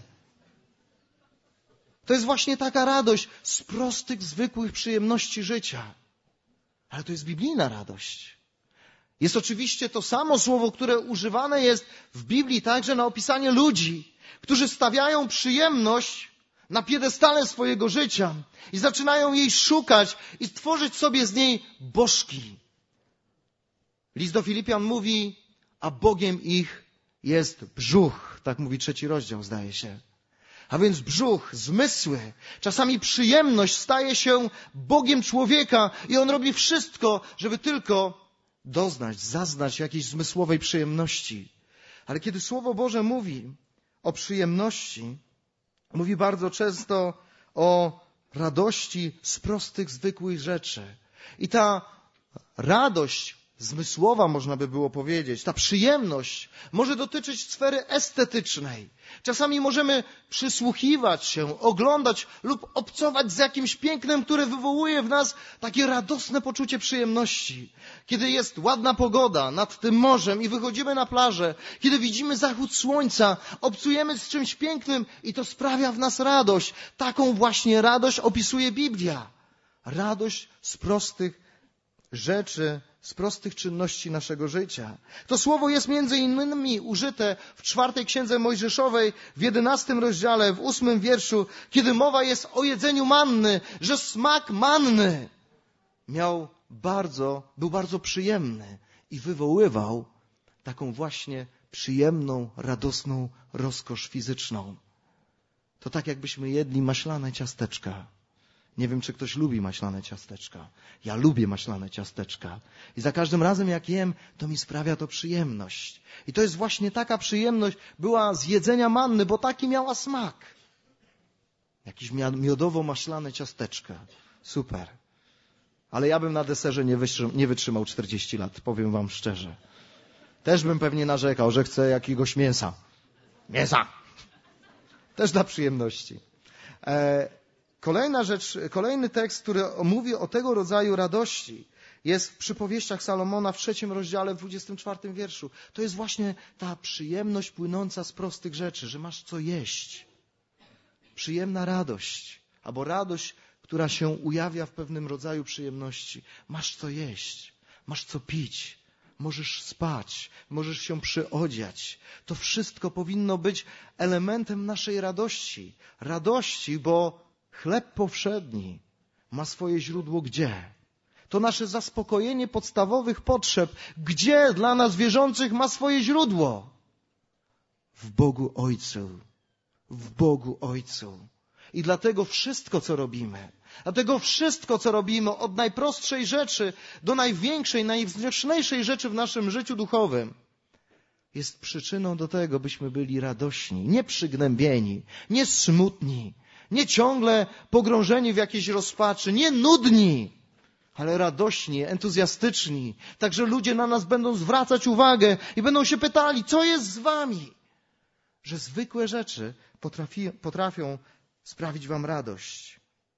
To jest właśnie taka radość z prostych, zwykłych przyjemności życia. Ale to jest biblijna radość. Jest oczywiście to samo słowo, które używane jest w Biblii także na opisanie ludzi, którzy stawiają przyjemność na piedestale swojego życia i zaczynają jej szukać i tworzyć sobie z niej bożki. List do Filipian mówi, a Bogiem ich jest brzuch. Tak mówi 3 rozdział, zdaje się. A więc brzuch, zmysły, czasami przyjemność staje się Bogiem człowieka i on robi wszystko, żeby tylko zaznać jakiejś zmysłowej przyjemności. Ale kiedy Słowo Boże mówi o przyjemności, mówi bardzo często o radości z prostych, zwykłych rzeczy. I ta radość zmysłowa, można by było powiedzieć, ta przyjemność może dotyczyć sfery estetycznej. Czasami możemy przysłuchiwać się, oglądać lub obcować z jakimś pięknem, które wywołuje w nas takie radosne poczucie przyjemności. Kiedy jest ładna pogoda nad tym morzem i wychodzimy na plażę, kiedy widzimy zachód słońca, obcujemy z czymś pięknym i to sprawia w nas radość. Taką właśnie radość opisuje Biblia. Radość z prostych rzeczy, z prostych czynności naszego życia. To słowo jest między innymi użyte w 4 Księdze Mojżeszowej, w 11 rozdziale, w 8 wierszu, kiedy mowa jest o jedzeniu manny, że smak manny był bardzo przyjemny i wywoływał taką właśnie przyjemną, radosną rozkosz fizyczną. To tak jakbyśmy jedli maślane ciasteczka. Nie wiem, czy ktoś lubi maślane ciasteczka. Ja lubię maślane ciasteczka. I za każdym razem, jak jem, to mi sprawia to przyjemność. I to jest właśnie taka przyjemność była z jedzenia manny, bo taki miała smak. Jakieś miodowo-maślane ciasteczka. Super. Ale ja bym na deserze nie wytrzymał 40 lat, powiem wam szczerze. Też bym pewnie narzekał, że chcę jakiegoś mięsa. Mięsa! Też dla przyjemności. Kolejna rzecz, kolejny tekst, który mówi o tego rodzaju radości, jest w przypowieściach Salomona w 3 rozdziale, w 24 wierszu. To jest właśnie ta przyjemność płynąca z prostych rzeczy, że masz co jeść. Przyjemna radość, albo radość, która się ujawia w pewnym rodzaju przyjemności. Masz co jeść, masz co pić, możesz spać, możesz się przyodziać. To wszystko powinno być elementem naszej radości. Radości, bo chleb powszedni ma swoje źródło gdzie? To nasze zaspokojenie podstawowych potrzeb, gdzie dla nas wierzących ma swoje źródło? W Bogu Ojcu. W Bogu Ojcu. I dlatego wszystko, co robimy, od najprostszej rzeczy do największej, najwznioślejszej rzeczy w naszym życiu duchowym, jest przyczyną do tego, byśmy byli radośni, nie przygnębieni, nie smutni, nie ciągle pogrążeni w jakiejś rozpaczy, nie nudni, ale radośni, entuzjastyczni. Także ludzie na nas będą zwracać uwagę i będą się pytali, co jest z wami? Że zwykłe rzeczy potrafią sprawić wam radość.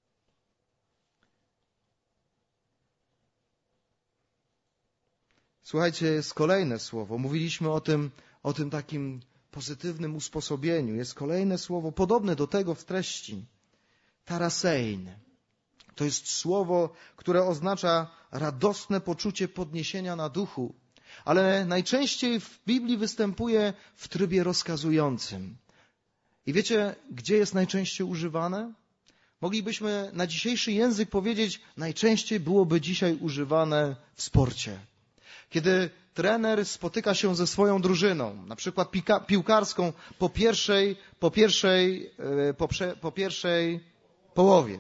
Słuchajcie, jest kolejne słowo. Mówiliśmy o tym takim pozytywnym usposobieniu. Jest kolejne słowo, podobne do tego w treści. Tarasein. To jest słowo, które oznacza radosne poczucie podniesienia na duchu. Ale najczęściej w Biblii występuje w trybie rozkazującym. I wiecie, gdzie jest najczęściej używane? Moglibyśmy na dzisiejszy język powiedzieć, najczęściej byłoby dzisiaj używane w sporcie. Kiedy trener spotyka się ze swoją drużyną, na przykład piłkarską po pierwszej połowie,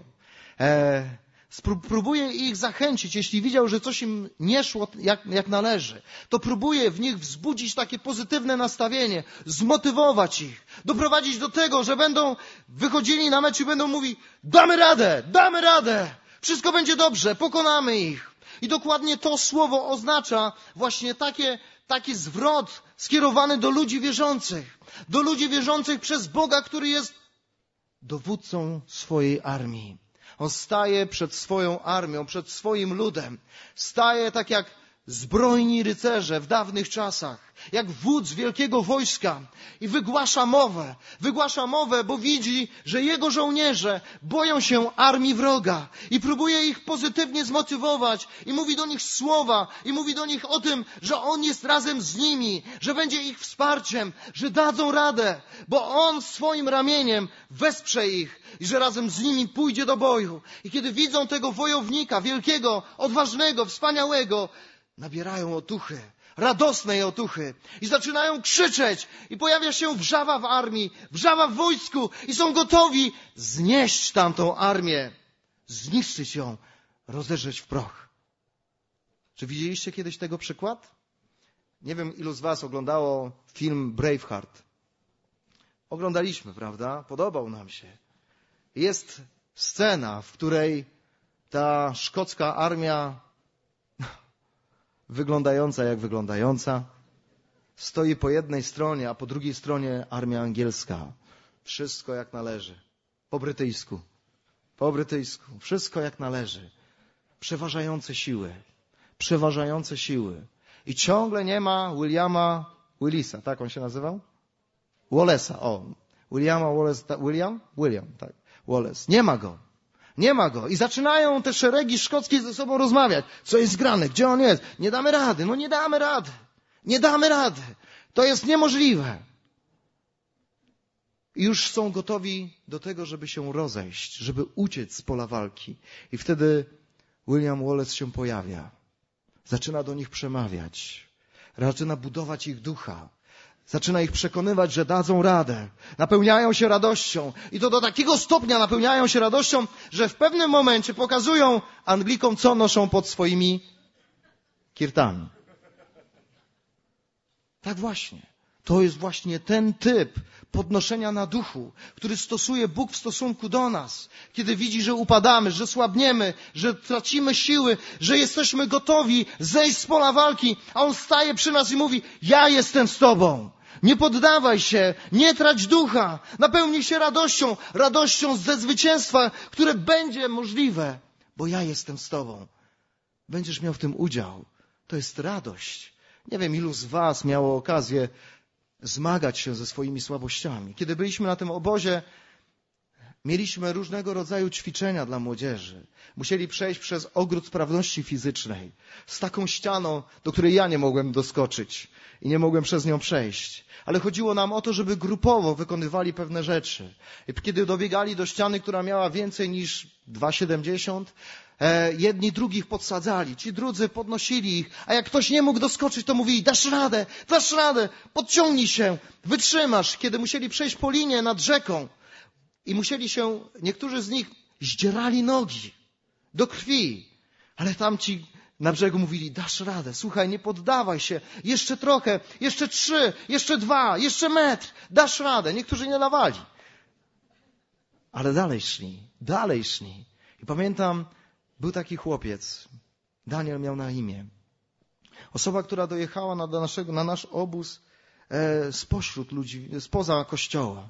próbuje ich zachęcić, jeśli widział, że coś im nie szło jak należy, to próbuje w nich wzbudzić takie pozytywne nastawienie, zmotywować ich, doprowadzić do tego, że będą wychodzili na mecz i będą mówić, damy radę, wszystko będzie dobrze, pokonamy ich. I dokładnie to słowo oznacza właśnie taki zwrot skierowany do ludzi wierzących przez Boga, który jest dowódcą swojej armii. On staje przed swoją armią, przed swoim ludem. Staje tak jak zbrojni rycerze w dawnych czasach, jak wódz wielkiego wojska i wygłasza mowę, bo widzi, że jego żołnierze boją się armii wroga i próbuje ich pozytywnie zmotywować i mówi do nich słowa i mówi do nich o tym, że on jest razem z nimi, że będzie ich wsparciem, że dadzą radę, bo on swoim ramieniem wesprze ich i że razem z nimi pójdzie do boju. I kiedy widzą tego wojownika wielkiego, odważnego, wspaniałego, nabierają otuchy, radosnej otuchy i zaczynają krzyczeć i pojawia się wrzawa w armii, wrzawa w wojsku i są gotowi znieść tamtą armię, zniszczyć ją, rozedrzeć w proch. Czy widzieliście kiedyś tego przykład? Nie wiem, ilu z was oglądało film Braveheart. Oglądaliśmy, prawda? Podobał nam się. Jest scena, w której ta szkocka armia wyglądająca jak wyglądająca, stoi po jednej stronie, a po drugiej stronie armia angielska. Wszystko jak należy. Po brytyjsku. Wszystko jak należy. Przeważające siły. I ciągle nie ma Willisa, tak on się nazywał? Wallace'a, Williama Wallace, William, tak. Wallace. Nie ma go. I zaczynają te szeregi szkockie ze sobą rozmawiać. Co jest grane? Gdzie on jest? Nie damy rady. Nie damy rady. To jest niemożliwe. I już są gotowi do tego, żeby się rozejść, żeby uciec z pola walki. I wtedy William Wallace się pojawia. Zaczyna do nich przemawiać. Zaczyna budować ich ducha. Zaczyna ich przekonywać, że dadzą radę. Napełniają się radością. I to do takiego stopnia napełniają się radością, że w pewnym momencie pokazują Anglikom, co noszą pod swoimi kirtami. Tak właśnie. To jest właśnie ten typ podnoszenia na duchu, który stosuje Bóg w stosunku do nas. Kiedy widzi, że upadamy, że słabniemy, że tracimy siły, że jesteśmy gotowi zejść z pola walki, a On staje przy nas i mówi, ja jestem z Tobą. Nie poddawaj się, nie trać ducha, napełnij się radością ze zwycięstwa, które będzie możliwe, bo ja jestem z Tobą. Będziesz miał w tym udział. To jest radość. Nie wiem, ilu z was miało okazję zmagać się ze swoimi słabościami. Kiedy byliśmy na tym obozie, mieliśmy różnego rodzaju ćwiczenia dla młodzieży. Musieli przejść przez ogród sprawności fizycznej z taką ścianą, do której ja nie mogłem doskoczyć i nie mogłem przez nią przejść. Ale chodziło nam o to, żeby grupowo wykonywali pewne rzeczy. I kiedy dobiegali do ściany, która miała więcej niż 2,70, Jedni drugich podsadzali, ci drudzy podnosili ich, a jak ktoś nie mógł doskoczyć, to mówili, dasz radę, podciągnij się, wytrzymasz. Kiedy musieli przejść po linie nad rzeką i niektórzy z nich zdzierali nogi do krwi, ale tamci na brzegu mówili, dasz radę, słuchaj, nie poddawaj się, jeszcze trochę, jeszcze 3, jeszcze 2, jeszcze metr, dasz radę. Niektórzy nie dawali, ale dalej szli. I pamiętam, był taki chłopiec, Daniel miał na imię. Osoba, która dojechała na nasz obóz spośród ludzi, spoza kościoła.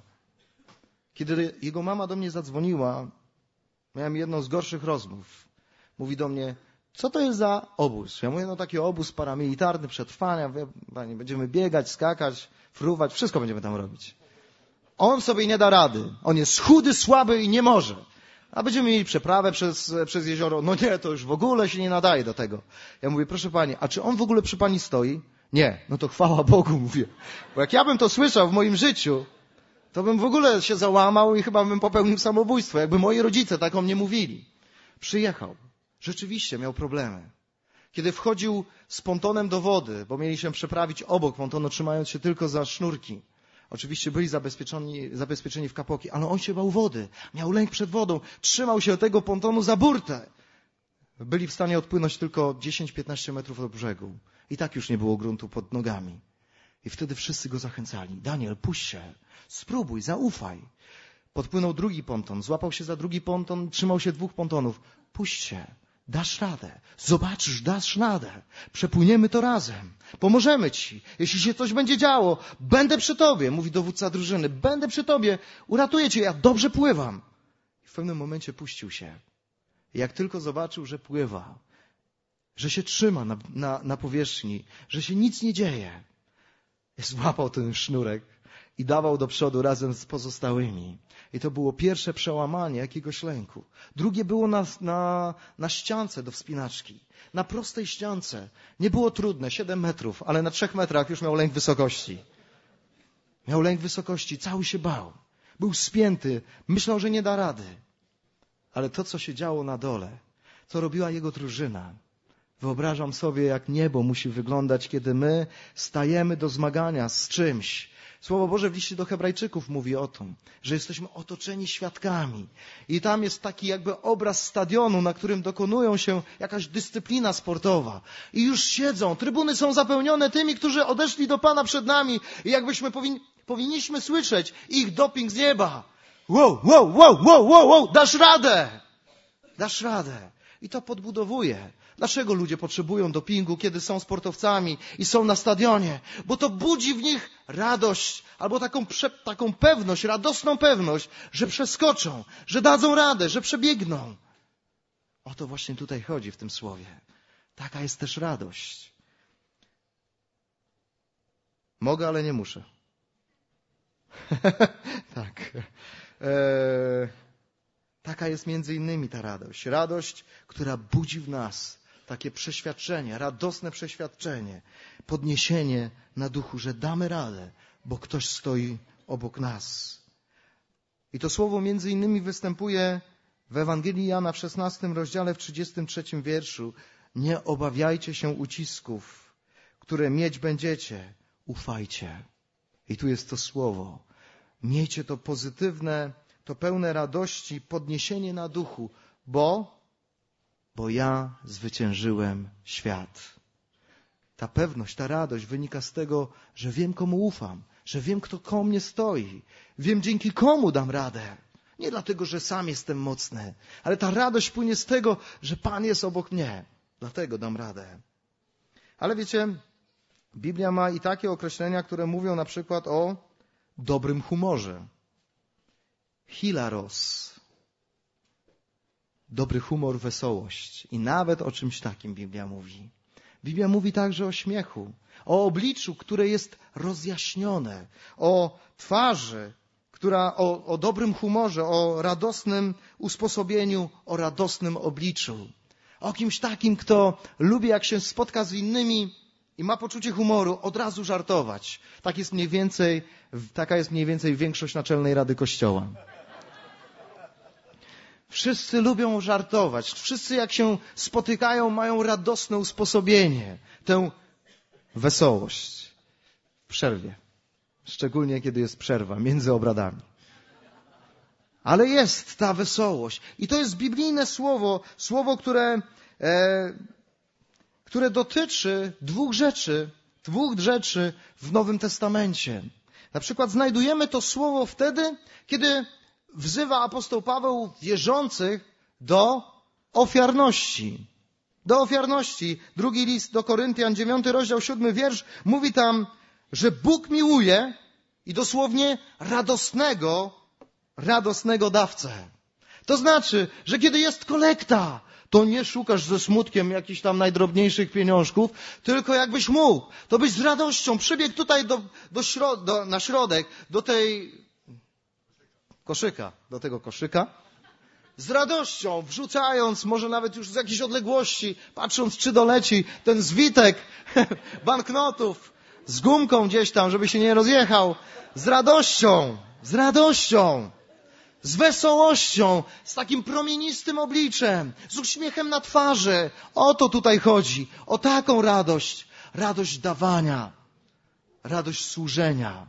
Kiedy jego mama do mnie zadzwoniła, miałem jedną z gorszych rozmów. Mówi do mnie, co to jest za obóz? Ja mówię, no taki obóz paramilitarny, przetrwania, pani, będziemy biegać, skakać, fruwać, wszystko będziemy tam robić. On sobie nie da rady. On jest chudy, słaby i nie może. A będziemy mieli przeprawę przez jezioro. No nie, to już w ogóle się nie nadaje do tego. Ja mówię, proszę pani, a czy on w ogóle przy pani stoi? Nie. No to chwała Bogu, mówię. Bo jak ja bym to słyszał w moim życiu, to bym w ogóle się załamał i chyba bym popełnił samobójstwo. Jakby moi rodzice tak o mnie mówili. Przyjechał. Rzeczywiście miał problemy. Kiedy wchodził z pontonem do wody, bo mieli się przeprawić obok pontonu, trzymając się tylko za sznurki. Oczywiście byli zabezpieczeni w kapoki, ale on się bał wody. Miał lęk przed wodą. Trzymał się tego pontonu za burtę. Byli w stanie odpłynąć tylko 10-15 metrów od brzegu. I tak już nie było gruntu pod nogami. I wtedy wszyscy go zachęcali. Daniel, puść się. Spróbuj, zaufaj. Podpłynął drugi ponton. Złapał się za drugi ponton. Trzymał się 2 pontonów. Puść się. Dasz radę. Zobaczysz, dasz radę. Przepłyniemy to razem. Pomożemy ci. Jeśli się coś będzie działo, będę przy tobie, mówi dowódca drużyny. Będę przy tobie. Uratuję cię. Ja dobrze pływam. I w pewnym momencie puścił się. I jak tylko zobaczył, że pływa, że się trzyma na powierzchni, że się nic nie dzieje, złapał ten sznurek i dawał do przodu razem z pozostałymi. I to było pierwsze przełamanie jakiegoś lęku. Drugie było na ściance do wspinaczki. Na prostej ściance. Nie było trudne, 7 metrów, ale na 3 metrach już miał lęk wysokości. Miał lęk wysokości, cały się bał. Był spięty, myślał, że nie da rady. Ale to, co się działo na dole, co robiła jego drużyna, wyobrażam sobie, jak niebo musi wyglądać, kiedy my stajemy do zmagania z czymś. Słowo Boże w liście do Hebrajczyków mówi o tym, że jesteśmy otoczeni świadkami. I tam jest taki jakby obraz stadionu, na którym dokonują się jakaś dyscyplina sportowa. I już siedzą, trybuny są zapełnione tymi, którzy odeszli do Pana przed nami. I jakbyśmy powinniśmy słyszeć ich doping z nieba. Wow, dasz radę! Dasz radę. I to podbudowuje. Dlaczego ludzie potrzebują dopingu, kiedy są sportowcami i są na stadionie? Bo to budzi w nich radość albo taką pewność, radosną pewność, że przeskoczą, że dadzą radę, że przebiegną. O to właśnie tutaj chodzi w tym słowie. Taka jest też radość. Mogę, ale nie muszę. Tak. Taka jest między innymi ta radość. Radość, która budzi w nas takie przeświadczenie, radosne przeświadczenie, podniesienie na duchu, że damy radę, bo ktoś stoi obok nas. I to słowo między innymi występuje w Ewangelii Jana w 16 rozdziale w 33 wierszu. Nie obawiajcie się ucisków, które mieć będziecie. Ufajcie. I tu jest to słowo. Miejcie to pozytywne, to pełne radości, podniesienie na duchu, bo ja zwyciężyłem świat. Ta pewność, ta radość wynika z tego, że wiem, komu ufam, że wiem, kto koło mnie stoi. Wiem, dzięki komu dam radę. Nie dlatego, że sam jestem mocny, ale ta radość płynie z tego, że Pan jest obok mnie. Dlatego dam radę. Ale wiecie, Biblia ma i takie określenia, które mówią na przykład o dobrym humorze. Hilaros. Dobry humor, wesołość. I nawet o czymś takim Biblia mówi. Biblia mówi także o śmiechu, o obliczu, które jest rozjaśnione, o twarzy, o dobrym humorze, o radosnym usposobieniu, o radosnym obliczu. O kimś takim, kto lubi, jak się spotka z innymi i ma poczucie humoru, od razu żartować. Taka jest mniej więcej większość Naczelnej Rady Kościoła. Wszyscy lubią żartować. Wszyscy jak się spotykają, mają radosne usposobienie. Tę wesołość. W przerwie. Szczególnie kiedy jest przerwa między obradami. Ale jest ta wesołość. I to jest biblijne słowo, które dotyczy dwóch rzeczy w Nowym Testamencie. Na przykład znajdujemy to słowo wtedy, kiedy wzywa apostoł Paweł wierzących do ofiarności. Do ofiarności. Drugi list do Koryntian, 9 rozdział, 7 wiersz, mówi tam, że Bóg miłuje i dosłownie radosnego dawcę. To znaczy, że kiedy jest kolekta, to nie szukasz ze smutkiem jakichś tam najdrobniejszych pieniążków, tylko jakbyś mógł, to byś z radością przybiegł tutaj na środek, do tego koszyka, z radością wrzucając, może nawet już z jakiejś odległości, patrząc czy doleci ten zwitek banknotów z gumką gdzieś tam, żeby się nie rozjechał, z radością, z wesołością, z takim promienistym obliczem, z uśmiechem na twarzy. O to tutaj chodzi. O taką radość. Radość dawania. Radość służenia.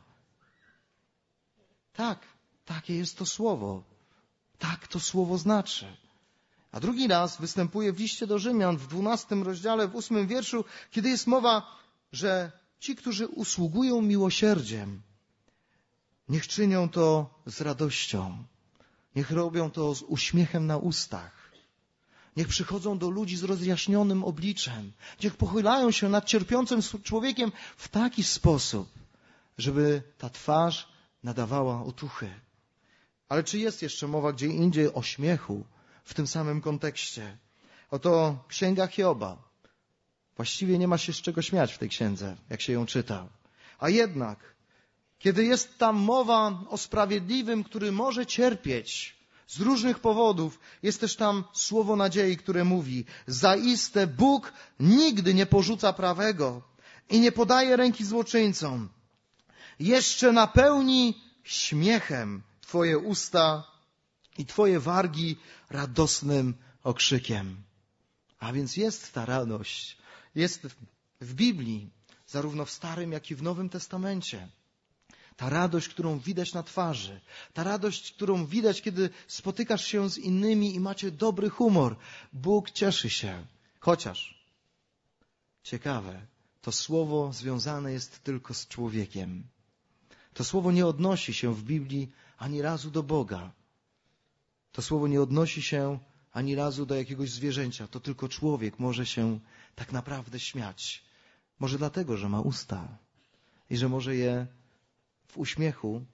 Tak, takie jest to słowo. Tak to słowo znaczy. A drugi raz występuje w liście do Rzymian w 12 rozdziale, w 8 wierszu, kiedy jest mowa, że ci, którzy usługują miłosierdziem, niech czynią to z radością. Niech robią to z uśmiechem na ustach. Niech przychodzą do ludzi z rozjaśnionym obliczem. Niech pochylają się nad cierpiącym człowiekiem w taki sposób, żeby ta twarz nadawała otuchy. Ale czy jest jeszcze mowa gdzie indziej o śmiechu w tym samym kontekście? Oto Księga Hioba. Właściwie nie ma się z czego śmiać w tej księdze, jak się ją czyta. A jednak, kiedy jest tam mowa o sprawiedliwym, który może cierpieć z różnych powodów, jest też tam słowo nadziei, które mówi: zaiste Bóg nigdy nie porzuca prawego i nie podaje ręki złoczyńcom. Jeszcze napełni śmiechem Twoje usta i Twoje wargi radosnym okrzykiem. A więc jest ta radość. Jest w Biblii, zarówno w Starym, jak i w Nowym Testamencie. Ta radość, którą widać na twarzy. Ta radość, którą widać, kiedy spotykasz się z innymi i macie dobry humor. Bóg cieszy się. Chociaż, ciekawe, to słowo związane jest tylko z człowiekiem. To słowo nie odnosi się w Biblii ani razu do Boga. To słowo nie odnosi się ani razu do jakiegoś zwierzęcia. To tylko człowiek może się tak naprawdę śmiać. Może dlatego, że ma usta i że może je w uśmiechu,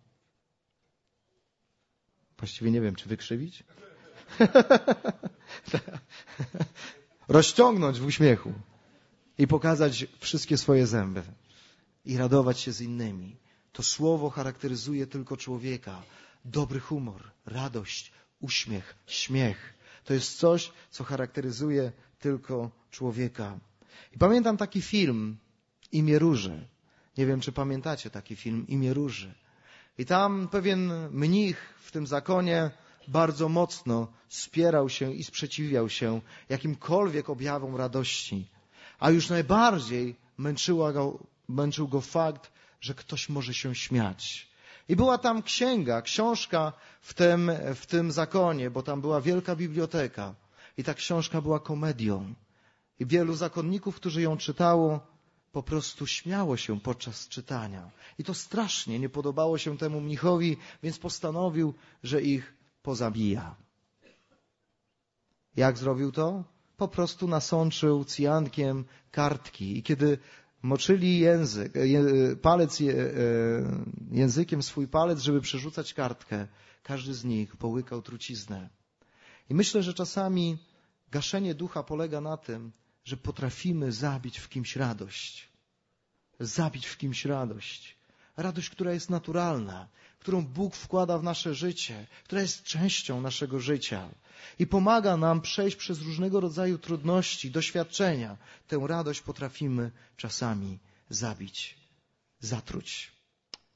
właściwie nie wiem, czy wykrzywić? Rozciągnąć w uśmiechu i pokazać wszystkie swoje zęby i radować się z innymi. To słowo charakteryzuje tylko człowieka. Dobry humor, radość, uśmiech, śmiech. To jest coś, co charakteryzuje tylko człowieka. I pamiętam taki film Imię Róży. Nie wiem, czy pamiętacie taki film Imię Róży. I tam pewien mnich w tym zakonie bardzo mocno spierał się i sprzeciwiał się jakimkolwiek objawom radości. A już najbardziej męczył go fakt, że ktoś może się śmiać. I była tam książka w tym zakonie, bo tam była wielka biblioteka. I ta książka była komedią. I wielu zakonników, którzy ją czytało, po prostu śmiało się podczas czytania. I to strasznie nie podobało się temu mnichowi, więc postanowił, że ich pozabija. Jak zrobił to? Po prostu nasączył cyjankiem kartki. I kiedy moczyli językiem swój palec, żeby przerzucać kartkę, każdy z nich połykał truciznę. I myślę, że czasami gaszenie ducha polega na tym, że potrafimy zabić w kimś radość. Zabić w kimś radość. Radość, która jest naturalna, którą Bóg wkłada w nasze życie, która jest częścią naszego życia i pomaga nam przejść przez różnego rodzaju trudności, doświadczenia. Tę radość potrafimy czasami zabić, zatruć.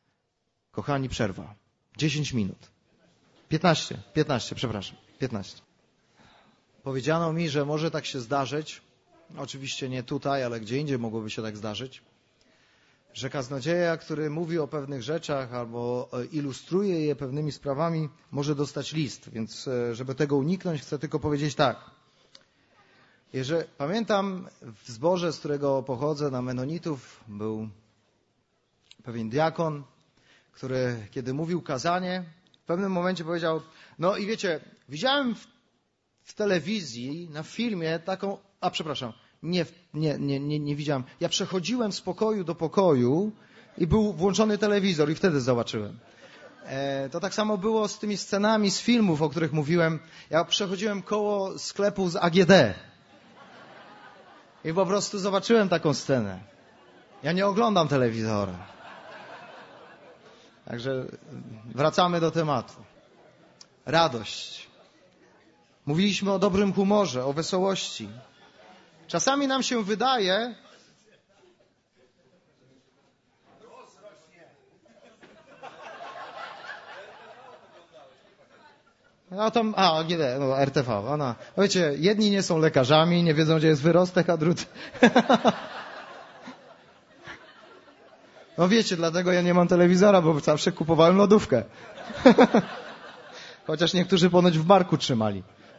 Kochani, przerwa. 10 minut. 15, przepraszam. 15. powiedziano mi, że może tak się zdarzyć, oczywiście nie tutaj, ale gdzie indziej mogłoby się tak zdarzyć, że kaznodzieja, który mówi o pewnych rzeczach albo ilustruje je pewnymi sprawami, może dostać list. Więc żeby tego uniknąć, chcę tylko powiedzieć tak. Pamiętam w zborze, z którego pochodzę, na Menonitów, był pewien diakon, który kiedy mówił kazanie, w pewnym momencie powiedział, no i wiecie, widziałem w telewizji, na filmie taką, nie widziałem. Ja przechodziłem z pokoju do pokoju i był włączony telewizor i wtedy zobaczyłem. To tak samo było z tymi scenami z filmów, o których mówiłem. Ja przechodziłem koło sklepu z AGD i po prostu zobaczyłem taką scenę. Ja nie oglądam telewizora. Także wracamy do tematu. Radość. Mówiliśmy o dobrym humorze, o wesołości. Czasami nam się wydaje, RTV. Wiecie, jedni nie są lekarzami, nie wiedzą, gdzie jest wyrostek, a drudzy... No wiecie, dlatego ja nie mam telewizora, bo zawsze kupowałem lodówkę. Chociaż niektórzy ponoć w barku trzymali.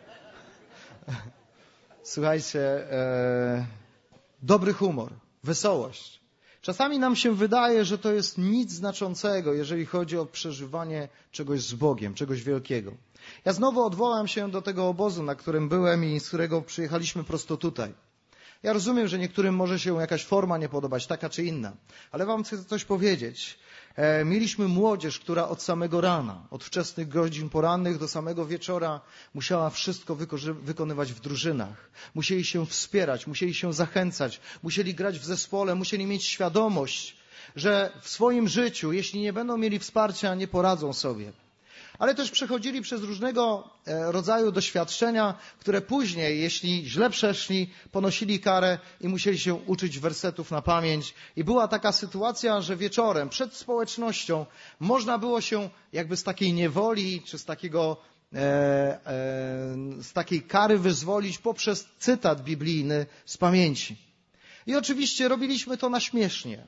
Słuchajcie, dobry humor, wesołość. Czasami nam się wydaje, że to jest nic znaczącego, jeżeli chodzi o przeżywanie czegoś z Bogiem, czegoś wielkiego. Ja znowu odwołam się do tego obozu, na którym byłem i z którego przyjechaliśmy prosto tutaj. Ja rozumiem, że niektórym może się jakaś forma nie podobać, taka czy inna, ale wam chcę coś powiedzieć. Mieliśmy młodzież, która od samego rana, od wczesnych godzin porannych do samego wieczora musiała wszystko wykonywać w drużynach. Musieli się wspierać, musieli się zachęcać, musieli grać w zespole, musieli mieć świadomość, że w swoim życiu, jeśli nie będą mieli wsparcia, nie poradzą sobie. Ale też przechodzili przez różnego rodzaju doświadczenia, które później, jeśli źle przeszli, ponosili karę i musieli się uczyć wersetów na pamięć. I była taka sytuacja, że wieczorem przed społecznością można było się jakby z takiej niewoli czy z takiej kary wyzwolić poprzez cytat biblijny z pamięci. I oczywiście robiliśmy to na śmiesznie.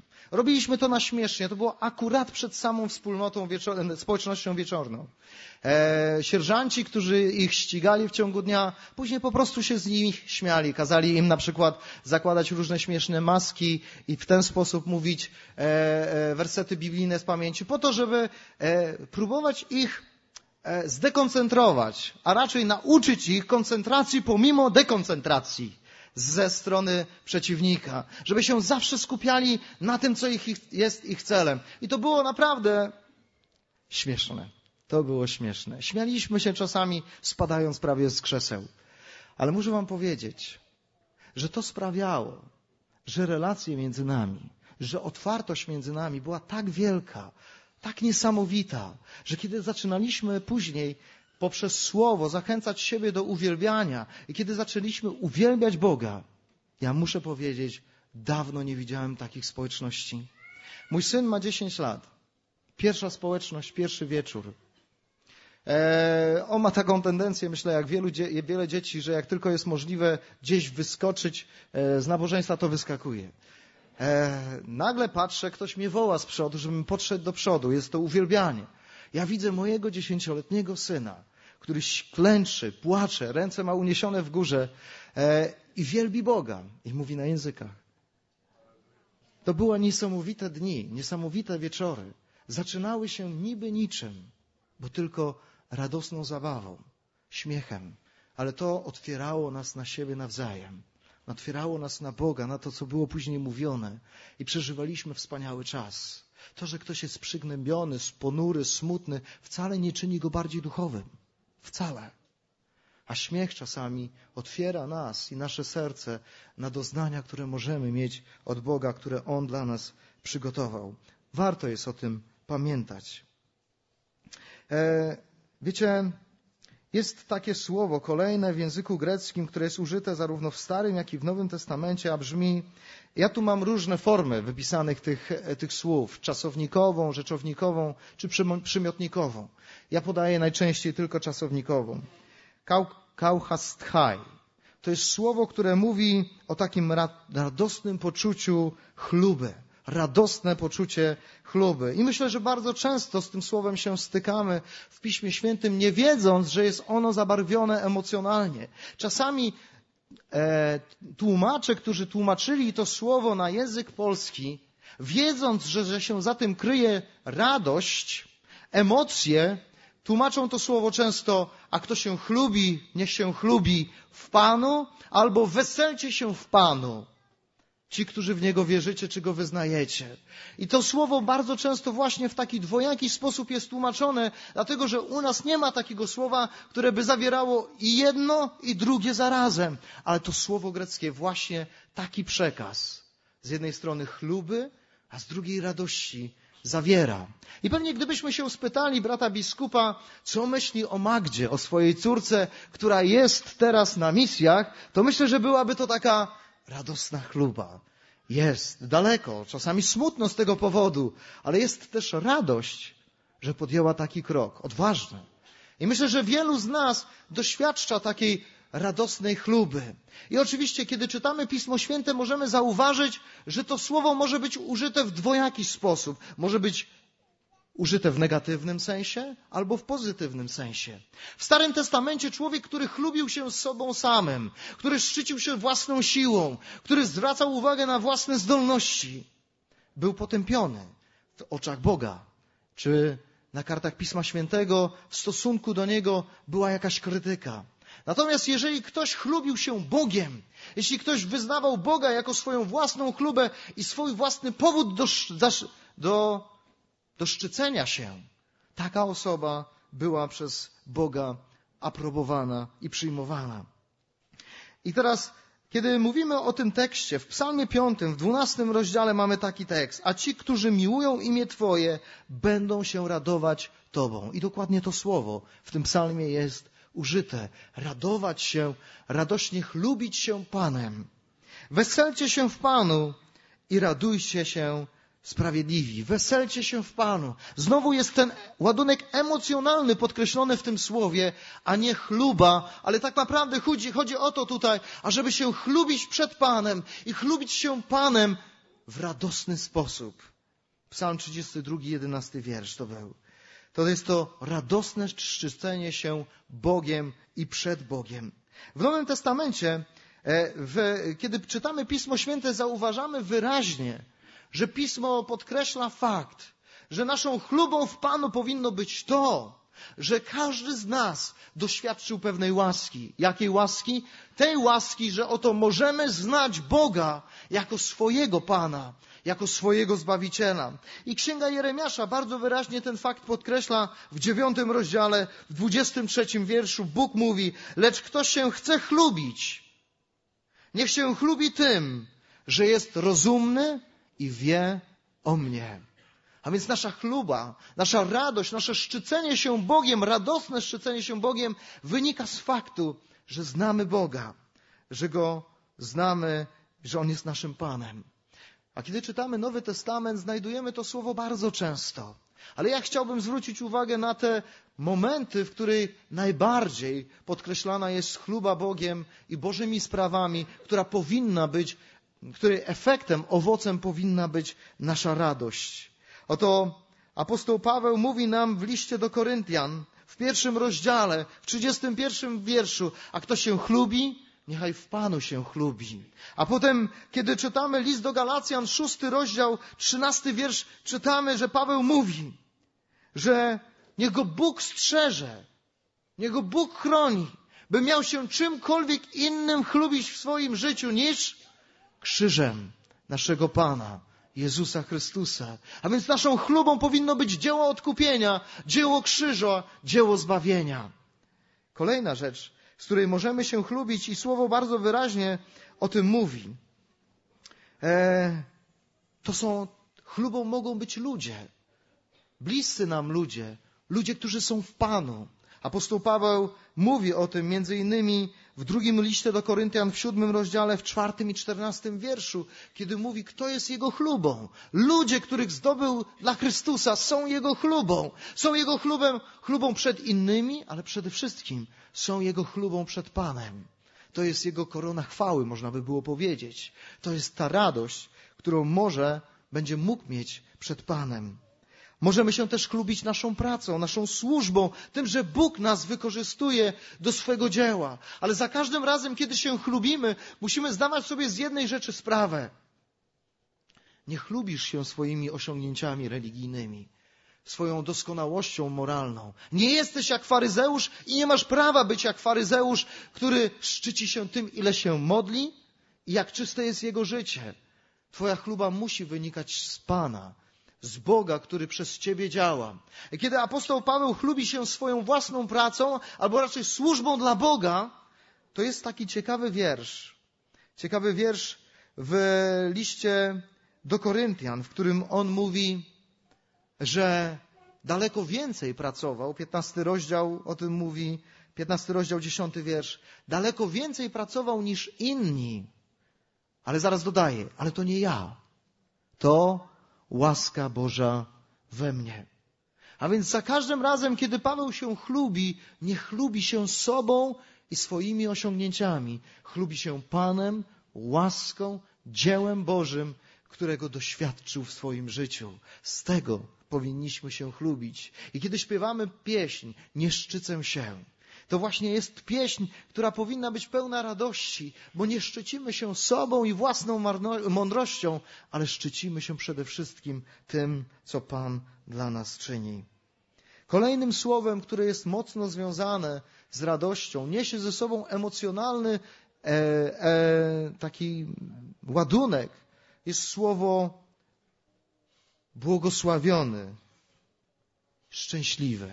To było akurat przed samą wspólnotą społecznością wieczorną. Sierżanci, którzy ich ścigali w ciągu dnia, później po prostu się z nich śmiali. Kazali im na przykład zakładać różne śmieszne maski i w ten sposób mówić wersety biblijne z pamięci, po to, żeby próbować ich zdekoncentrować, a raczej nauczyć ich koncentracji pomimo dekoncentracji ze strony przeciwnika, żeby się zawsze skupiali na tym, co jest ich celem. I to było naprawdę śmieszne. To było śmieszne. Śmialiśmy się czasami, spadając prawie z krzeseł. Ale muszę wam powiedzieć, że to sprawiało, że relacje między nami, że otwartość między nami była tak wielka, tak niesamowita, że kiedy zaczynaliśmy później poprzez słowo zachęcać siebie do uwielbiania i kiedy zaczęliśmy uwielbiać Boga, ja muszę powiedzieć, dawno nie widziałem takich społeczności. Mój syn ma 10 lat. Pierwsza społeczność, pierwszy wieczór. On ma taką tendencję, myślę, jak wiele dzieci, że jak tylko jest możliwe gdzieś wyskoczyć z nabożeństwa, to wyskakuje. Nagle patrzę, ktoś mnie woła z przodu, żebym podszedł do przodu. Jest to uwielbianie. Ja widzę mojego 10-letniego syna, który klęczy, płacze, ręce ma uniesione w górze i wielbi Boga i mówi na językach. To były niesamowite dni, niesamowite wieczory. Zaczynały się niby niczym, bo tylko radosną zabawą, śmiechem, ale to otwierało nas na siebie nawzajem. Otwierało nas na Boga, na to, co było później mówione i przeżywaliśmy wspaniały czas. To, że ktoś jest przygnębiony, ponury, smutny, wcale nie czyni go bardziej duchowym. Wcale. A śmiech czasami otwiera nas i nasze serce na doznania, które możemy mieć od Boga, które On dla nas przygotował. Warto jest o tym pamiętać. Wiecie, jest takie słowo kolejne w języku greckim, które jest użyte zarówno w Starym, jak i w Nowym Testamencie, a brzmi, ja tu mam różne formy wypisanych tych słów, czasownikową, rzeczownikową czy przymiotnikową. Ja podaję najczęściej tylko czasownikową. kauchasthai. To jest słowo, które mówi o takim radosnym poczuciu chluby. Radosne poczucie chluby. I myślę, że bardzo często z tym słowem się stykamy w Piśmie Świętym, nie wiedząc, że jest ono zabarwione emocjonalnie. Czasami tłumacze, którzy tłumaczyli to słowo na język polski, wiedząc, że się za tym kryje radość, emocje, tłumaczą to słowo często, a kto się chlubi, niech się chlubi w Panu, albo weselcie się w Panu. Ci, którzy w Niego wierzycie, czy Go wyznajecie. I to słowo bardzo często właśnie w taki dwojaki sposób jest tłumaczone, dlatego że u nas nie ma takiego słowa, które by zawierało i jedno, i drugie zarazem. Ale to słowo greckie właśnie taki przekaz. Z jednej strony chluby, a z drugiej radości zawiera. I pewnie gdybyśmy się spytali brata biskupa, co myśli o Magdzie, o swojej córce, która jest teraz na misjach, to myślę, że byłaby to taka radosna chluba. Jest daleko, czasami smutno z tego powodu, ale jest też radość, że podjęła taki krok, odważny. I myślę, że wielu z nas doświadcza takiej radosnej chluby. I oczywiście, kiedy czytamy Pismo Święte, możemy zauważyć, że to słowo może być użyte w dwojaki sposób. Może być użyte w negatywnym sensie albo w pozytywnym sensie. W Starym Testamencie człowiek, który chlubił się z sobą samym, który szczycił się własną siłą, który zwracał uwagę na własne zdolności, był potępiony w oczach Boga. Czy na kartach Pisma Świętego w stosunku do niego była jakaś krytyka. Natomiast jeżeli ktoś chlubił się Bogiem, jeśli ktoś wyznawał Boga jako swoją własną chlubę i swój własny powód do szczycenia się, taka osoba była przez Boga aprobowana i przyjmowana. I teraz, kiedy mówimy o tym tekście, w Psalmie 5, w 12 rozdziale mamy taki tekst: a ci, którzy miłują imię Twoje, będą się radować Tobą. I dokładnie to słowo w tym psalmie jest użyte. Radować się, radośnie chlubić się Panem. Weselcie się w Panu i radujcie się sprawiedliwi. Weselcie się w Panu. Znowu jest ten ładunek emocjonalny podkreślony w tym słowie, a nie chluba, ale tak naprawdę chodzi o to tutaj, ażeby się chlubić przed Panem i chlubić się Panem w radosny sposób. Psalm 32, 11 wiersz to był. To jest to radosne szczycenie się Bogiem i przed Bogiem. W Nowym Testamencie, kiedy czytamy Pismo Święte, zauważamy wyraźnie, że Pismo podkreśla fakt, że naszą chlubą w Panu powinno być to, że każdy z nas doświadczył pewnej łaski. Jakiej łaski? Tej łaski, że oto możemy znać Boga jako swojego Pana, jako swojego Zbawiciela. I Księga Jeremiasza bardzo wyraźnie ten fakt podkreśla w 9 rozdziale, w 23 wierszu. Bóg mówi: lecz kto się chce chlubić, niech się chlubi tym, że jest rozumny i wie o mnie. A więc nasza chluba, nasza radość, nasze szczycenie się Bogiem, radosne szczycenie się Bogiem wynika z faktu, że znamy Boga, że Go znamy, że On jest naszym Panem. A kiedy czytamy Nowy Testament, znajdujemy to słowo bardzo często. Ale ja chciałbym zwrócić uwagę na te momenty, w których najbardziej podkreślana jest chluba Bogiem i Bożymi sprawami, która powinna być, której efektem, owocem powinna być nasza radość. Oto apostoł Paweł mówi nam w liście do Koryntian, w 1 rozdziale, w 31 wierszu: a kto się chlubi, niechaj w Panu się chlubi. A potem, kiedy czytamy list do Galacjan, 6 rozdział, 13 wiersz, czytamy, że Paweł mówi, że niech go Bóg strzeże, niech go Bóg chroni, by miał się czymkolwiek innym chlubić w swoim życiu niż krzyżem naszego Pana Jezusa Chrystusa. A więc naszą chlubą powinno być dzieło odkupienia, dzieło krzyża, dzieło zbawienia. Kolejna rzecz, z której możemy się chlubić, i słowo bardzo wyraźnie o tym mówi. Chlubą mogą być ludzie, bliscy nam ludzie, którzy są w Panu. Apostoł Paweł mówi o tym między innymi w drugim liście do Koryntian w 7 rozdziale, w 4 i 14 wierszu, kiedy mówi, kto jest Jego chlubą. Ludzie, których zdobył dla Chrystusa, są Jego chlubą. Są Jego chlubą przed innymi, ale przede wszystkim są Jego chlubą przed Panem. To jest Jego korona chwały, można by było powiedzieć. To jest ta radość, którą będzie mógł mieć przed Panem. Możemy się też chlubić naszą pracą, naszą służbą, tym, że Bóg nas wykorzystuje do swego dzieła. Ale za każdym razem, kiedy się chlubimy, musimy zdawać sobie z jednej rzeczy sprawę. Nie chlubisz się swoimi osiągnięciami religijnymi, swoją doskonałością moralną. Nie jesteś jak faryzeusz i nie masz prawa być jak faryzeusz, który szczyci się tym, ile się modli i jak czyste jest jego życie. Twoja chluba musi wynikać z Pana, z Boga, który przez ciebie działa. I kiedy apostoł Paweł chlubi się swoją własną pracą, albo raczej służbą dla Boga, to jest taki ciekawy wiersz. Ciekawy wiersz w liście do Koryntian, w którym on mówi, że daleko więcej pracował. 15 rozdział o tym mówi, 15 rozdział, 10 wiersz. Daleko więcej pracował niż inni. Ale zaraz dodaje, ale to nie ja. To łaska Boża we mnie. A więc za każdym razem, kiedy Paweł się chlubi, nie chlubi się sobą i swoimi osiągnięciami. Chlubi się Panem, łaską, dziełem Bożym, którego doświadczył w swoim życiu. Z tego powinniśmy się chlubić. I kiedy śpiewamy pieśń, nie szczycę się, to właśnie jest pieśń, która powinna być pełna radości, bo nie szczycimy się sobą i własną mądrością, ale szczycimy się przede wszystkim tym, co Pan dla nas czyni. Kolejnym słowem, które jest mocno związane z radością, niesie ze sobą emocjonalny taki ładunek, jest słowo błogosławiony, szczęśliwy.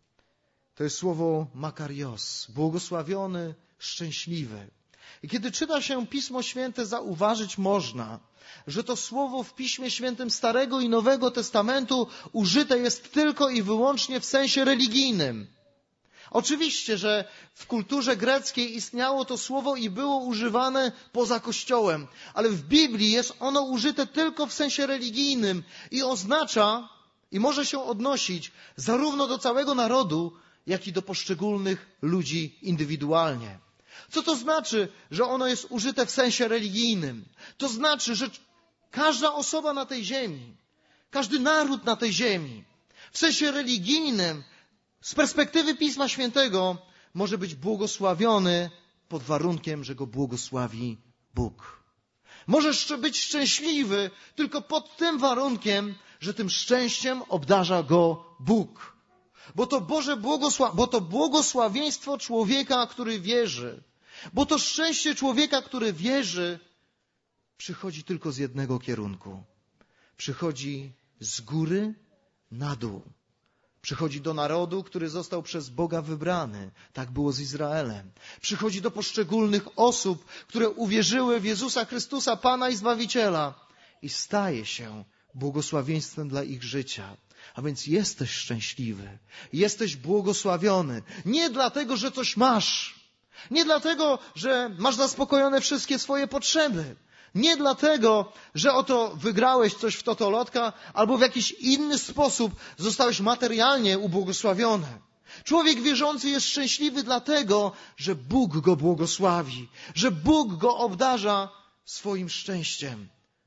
To jest słowo makarios, błogosławiony, szczęśliwy. I kiedy czyta się Pismo Święte, zauważyć można, że to słowo w Piśmie Świętym Starego i Nowego Testamentu użyte jest tylko i wyłącznie w sensie religijnym. Oczywiście, że w kulturze greckiej istniało to słowo i było używane poza Kościołem, ale w Biblii jest ono użyte tylko w sensie religijnym i oznacza, i może się odnosić zarówno do całego narodu, jak i do poszczególnych ludzi indywidualnie. Co to znaczy, że ono jest użyte w sensie religijnym? To znaczy, że każda osoba na tej ziemi, każdy naród na tej ziemi, w sensie religijnym, z perspektywy Pisma Świętego, może być błogosławiony pod warunkiem, że go błogosławi Bóg. Możesz być szczęśliwy tylko pod tym warunkiem, że tym szczęściem obdarza go Bóg. Bo to błogosławieństwo człowieka, który wierzy, bo to szczęście człowieka, który wierzy, przychodzi tylko z jednego kierunku. Przychodzi z góry na dół. Przychodzi do narodu, który został przez Boga wybrany. Tak było z Izraelem. Przychodzi do poszczególnych osób, które uwierzyły w Jezusa Chrystusa, Pana i Zbawiciela, i staje się błogosławieństwem dla ich życia. A więc jesteś szczęśliwy, jesteś błogosławiony. Nie dlatego, że coś masz. Nie dlatego, że masz zaspokojone wszystkie swoje potrzeby. Nie dlatego, że oto wygrałeś coś w totolotka albo w jakiś inny sposób zostałeś materialnie ubłogosławiony. Człowiek wierzący jest szczęśliwy dlatego, że Bóg go błogosławi, że Bóg go obdarza swoim szczęściem.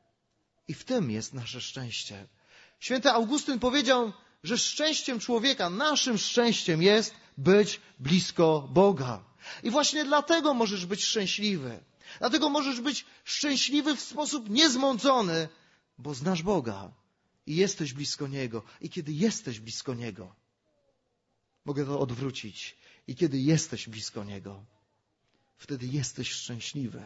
I w tym jest nasze szczęście. Święty Augustyn powiedział, że szczęściem człowieka, naszym szczęściem jest być blisko Boga. I właśnie dlatego możesz być szczęśliwy. Dlatego możesz być szczęśliwy w sposób niezmącony, bo znasz Boga i jesteś blisko Niego. I kiedy jesteś blisko Niego, mogę to odwrócić, i kiedy jesteś blisko Niego, wtedy jesteś szczęśliwy.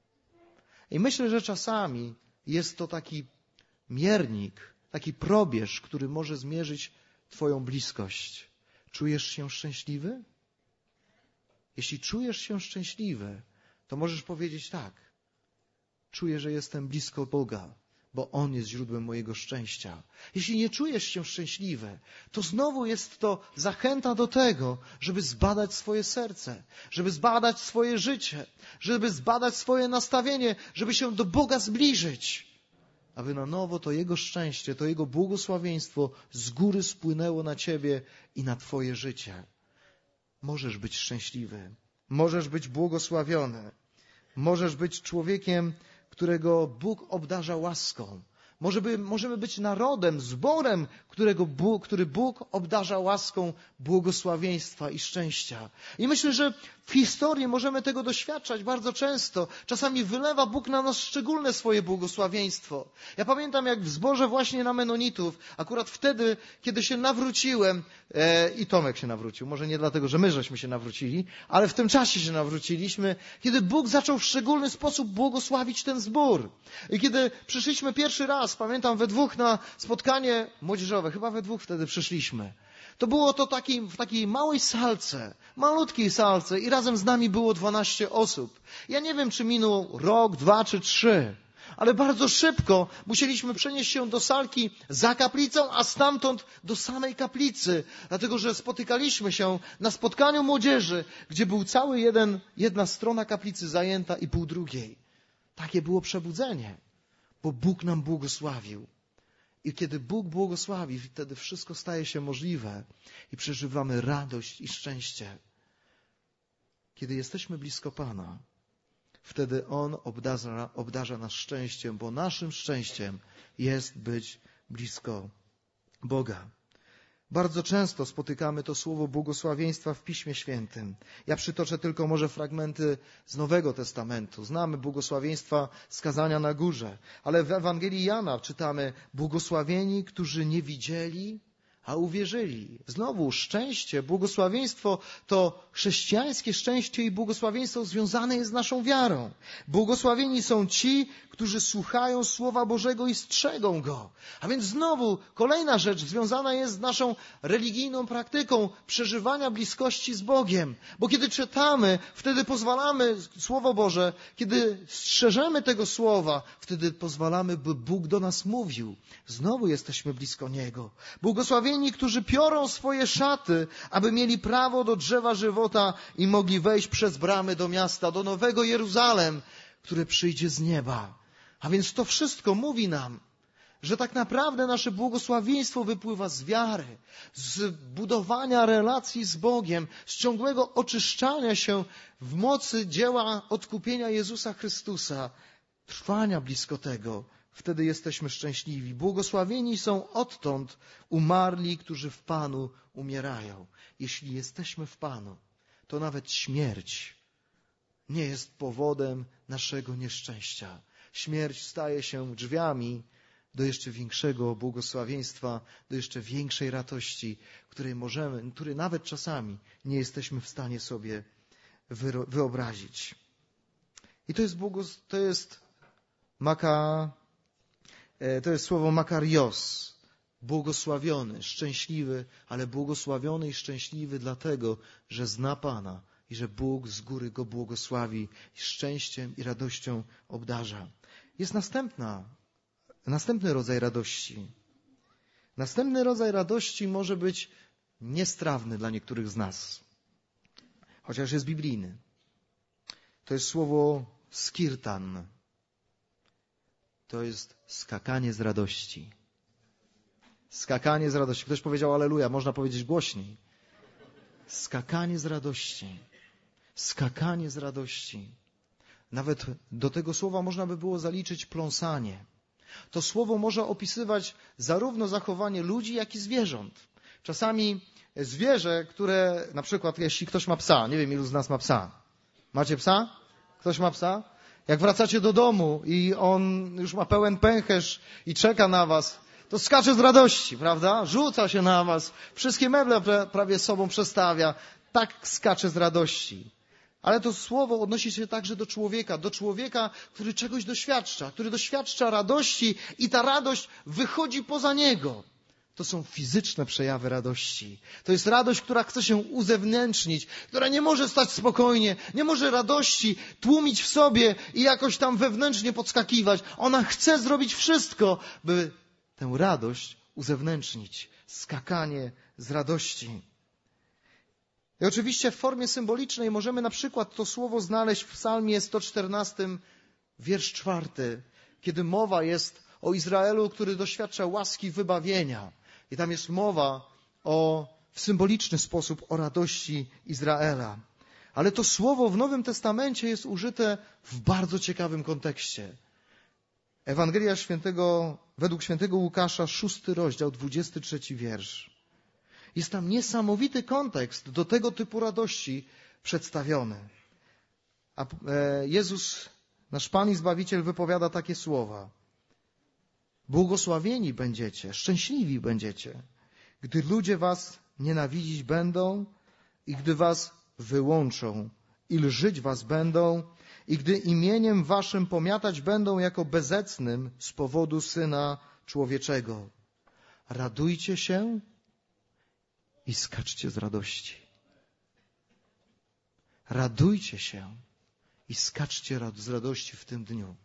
I myślę, że czasami jest to taki miernik, taki probierz, który może zmierzyć Twoją bliskość. Czujesz się szczęśliwy? Jeśli czujesz się szczęśliwy, to możesz powiedzieć tak. Czuję, że jestem blisko Boga, bo On jest źródłem mojego szczęścia. Jeśli nie czujesz się szczęśliwy, to znowu jest to zachęta do tego, żeby zbadać swoje serce, żeby zbadać swoje życie, żeby zbadać swoje nastawienie, żeby się do Boga zbliżyć, aby na nowo to Jego szczęście, to Jego błogosławieństwo z góry spłynęło na ciebie i na twoje życie. Możesz być szczęśliwy, możesz być błogosławiony, możesz być człowiekiem, którego Bóg obdarza łaską. Możemy być narodem, zborem, który Bóg obdarza łaską błogosławieństwa i szczęścia. I myślę, że w historii możemy tego doświadczać bardzo często. Czasami wylewa Bóg na nas szczególne swoje błogosławieństwo. Ja pamiętam, jak w zborze właśnie na Menonitów, akurat wtedy, kiedy się nawróciłem, i Tomek się nawrócił, może nie dlatego, że my żeśmy się nawrócili, ale w tym czasie się nawróciliśmy, kiedy Bóg zaczął w szczególny sposób błogosławić ten zbór. I kiedy przyszliśmy pierwszy raz, pamiętam, we dwóch na spotkanie młodzieżowe, chyba we dwóch wtedy przyszliśmy. To było to w takiej małej salce, malutkiej salce i razem z nami było 12 osób. Ja nie wiem, czy minął rok, 2 czy 3, ale bardzo szybko musieliśmy przenieść się do salki za kaplicą, a stamtąd do samej kaplicy, dlatego że spotykaliśmy się na spotkaniu młodzieży, gdzie był jedna strona kaplicy zajęta i pół drugiej. Takie było przebudzenie, bo Bóg nam błogosławił. I kiedy Bóg błogosławi, wtedy wszystko staje się możliwe i przeżywamy radość i szczęście. Kiedy jesteśmy blisko Pana, wtedy On obdarza nas szczęściem, bo naszym szczęściem jest być blisko Boga. Bardzo często spotykamy to słowo błogosławieństwa w Piśmie Świętym. Ja przytoczę tylko może fragmenty z Nowego Testamentu. Znamy błogosławieństwa skazania na górze, ale w Ewangelii Jana czytamy: błogosławieni, którzy nie widzieli, a uwierzyli. Znowu szczęście, błogosławieństwo to chrześcijańskie szczęście i błogosławieństwo związane jest z naszą wiarą. Błogosławieni są ci, którzy słuchają Słowa Bożego i strzegą Go. A więc znowu kolejna rzecz związana jest z naszą religijną praktyką przeżywania bliskości z Bogiem. Bo kiedy czytamy, wtedy pozwalamy Słowo Boże, kiedy strzeżemy tego Słowa, wtedy pozwalamy, by Bóg do nas mówił. Znowu jesteśmy blisko Niego. Błogosławieni, którzy piorą swoje szaty, aby mieli prawo do drzewa żywota i mogli wejść przez bramy do miasta, do Nowego Jeruzalem, które przyjdzie z nieba. A więc to wszystko mówi nam, że tak naprawdę nasze błogosławieństwo wypływa z wiary, z budowania relacji z Bogiem, z ciągłego oczyszczania się w mocy dzieła odkupienia Jezusa Chrystusa, trwania blisko tego. Wtedy jesteśmy szczęśliwi. Błogosławieni są odtąd umarli, którzy w Panu umierają. Jeśli jesteśmy w Panu, to nawet śmierć nie jest powodem naszego nieszczęścia. Śmierć staje się drzwiami do jeszcze większego błogosławieństwa, do jeszcze większej radości, której nawet czasami nie jesteśmy w stanie sobie wyobrazić. I to jest słowo makarios, błogosławiony, szczęśliwy, ale błogosławiony i szczęśliwy dlatego, że zna Pana i że Bóg z góry go błogosławi i szczęściem i radością obdarza. Jest następny rodzaj radości. Następny rodzaj radości może być niestrawny dla niektórych z nas, chociaż jest biblijny. To jest słowo skirtan. To jest skakanie z radości. Skakanie z radości. Ktoś powiedział alleluja, można powiedzieć głośniej. Skakanie z radości. Skakanie z radości. Nawet do tego słowa można by było zaliczyć pląsanie. To słowo może opisywać zarówno zachowanie ludzi, jak i zwierząt. Czasami zwierzę, które, na przykład jeśli ktoś ma psa, nie wiem ilu z nas ma psa. Macie psa? Ktoś ma psa? Jak wracacie do domu i on już ma pełen pęcherz i czeka na was, to skacze z radości, prawda? Rzuca się na was, wszystkie meble prawie sobą przestawia. Tak skacze z radości. Ale to słowo odnosi się także do człowieka, który czegoś doświadcza, który doświadcza radości i ta radość wychodzi poza niego. to są fizyczne przejawy radości. To jest radość, która chce się uzewnętrznić, która nie może stać spokojnie, nie może radości tłumić w sobie i jakoś tam wewnętrznie podskakiwać. Ona chce zrobić wszystko, by tę radość uzewnętrznić. Skakanie z radości. I oczywiście w formie symbolicznej możemy na przykład to słowo znaleźć w psalmie 114, wiersz 4, kiedy mowa jest o Izraelu, który doświadcza łaski wybawienia. I tam jest mowa w symboliczny sposób o radości Izraela. Ale to słowo w Nowym Testamencie jest użyte w bardzo ciekawym kontekście. Ewangelia według świętego Łukasza, 6 rozdział, 23 wiersz. Jest tam niesamowity kontekst do tego typu radości przedstawiony. A Jezus, nasz Pan i Zbawiciel, wypowiada takie słowa. Błogosławieni będziecie, szczęśliwi będziecie, gdy ludzie was nienawidzić będą i gdy was wyłączą i lżyć was będą i gdy imieniem waszym pomiatać będą jako bezecnym z powodu Syna Człowieczego. Radujcie się i skaczcie z radości. Radujcie się i skaczcie z radości w tym dniu.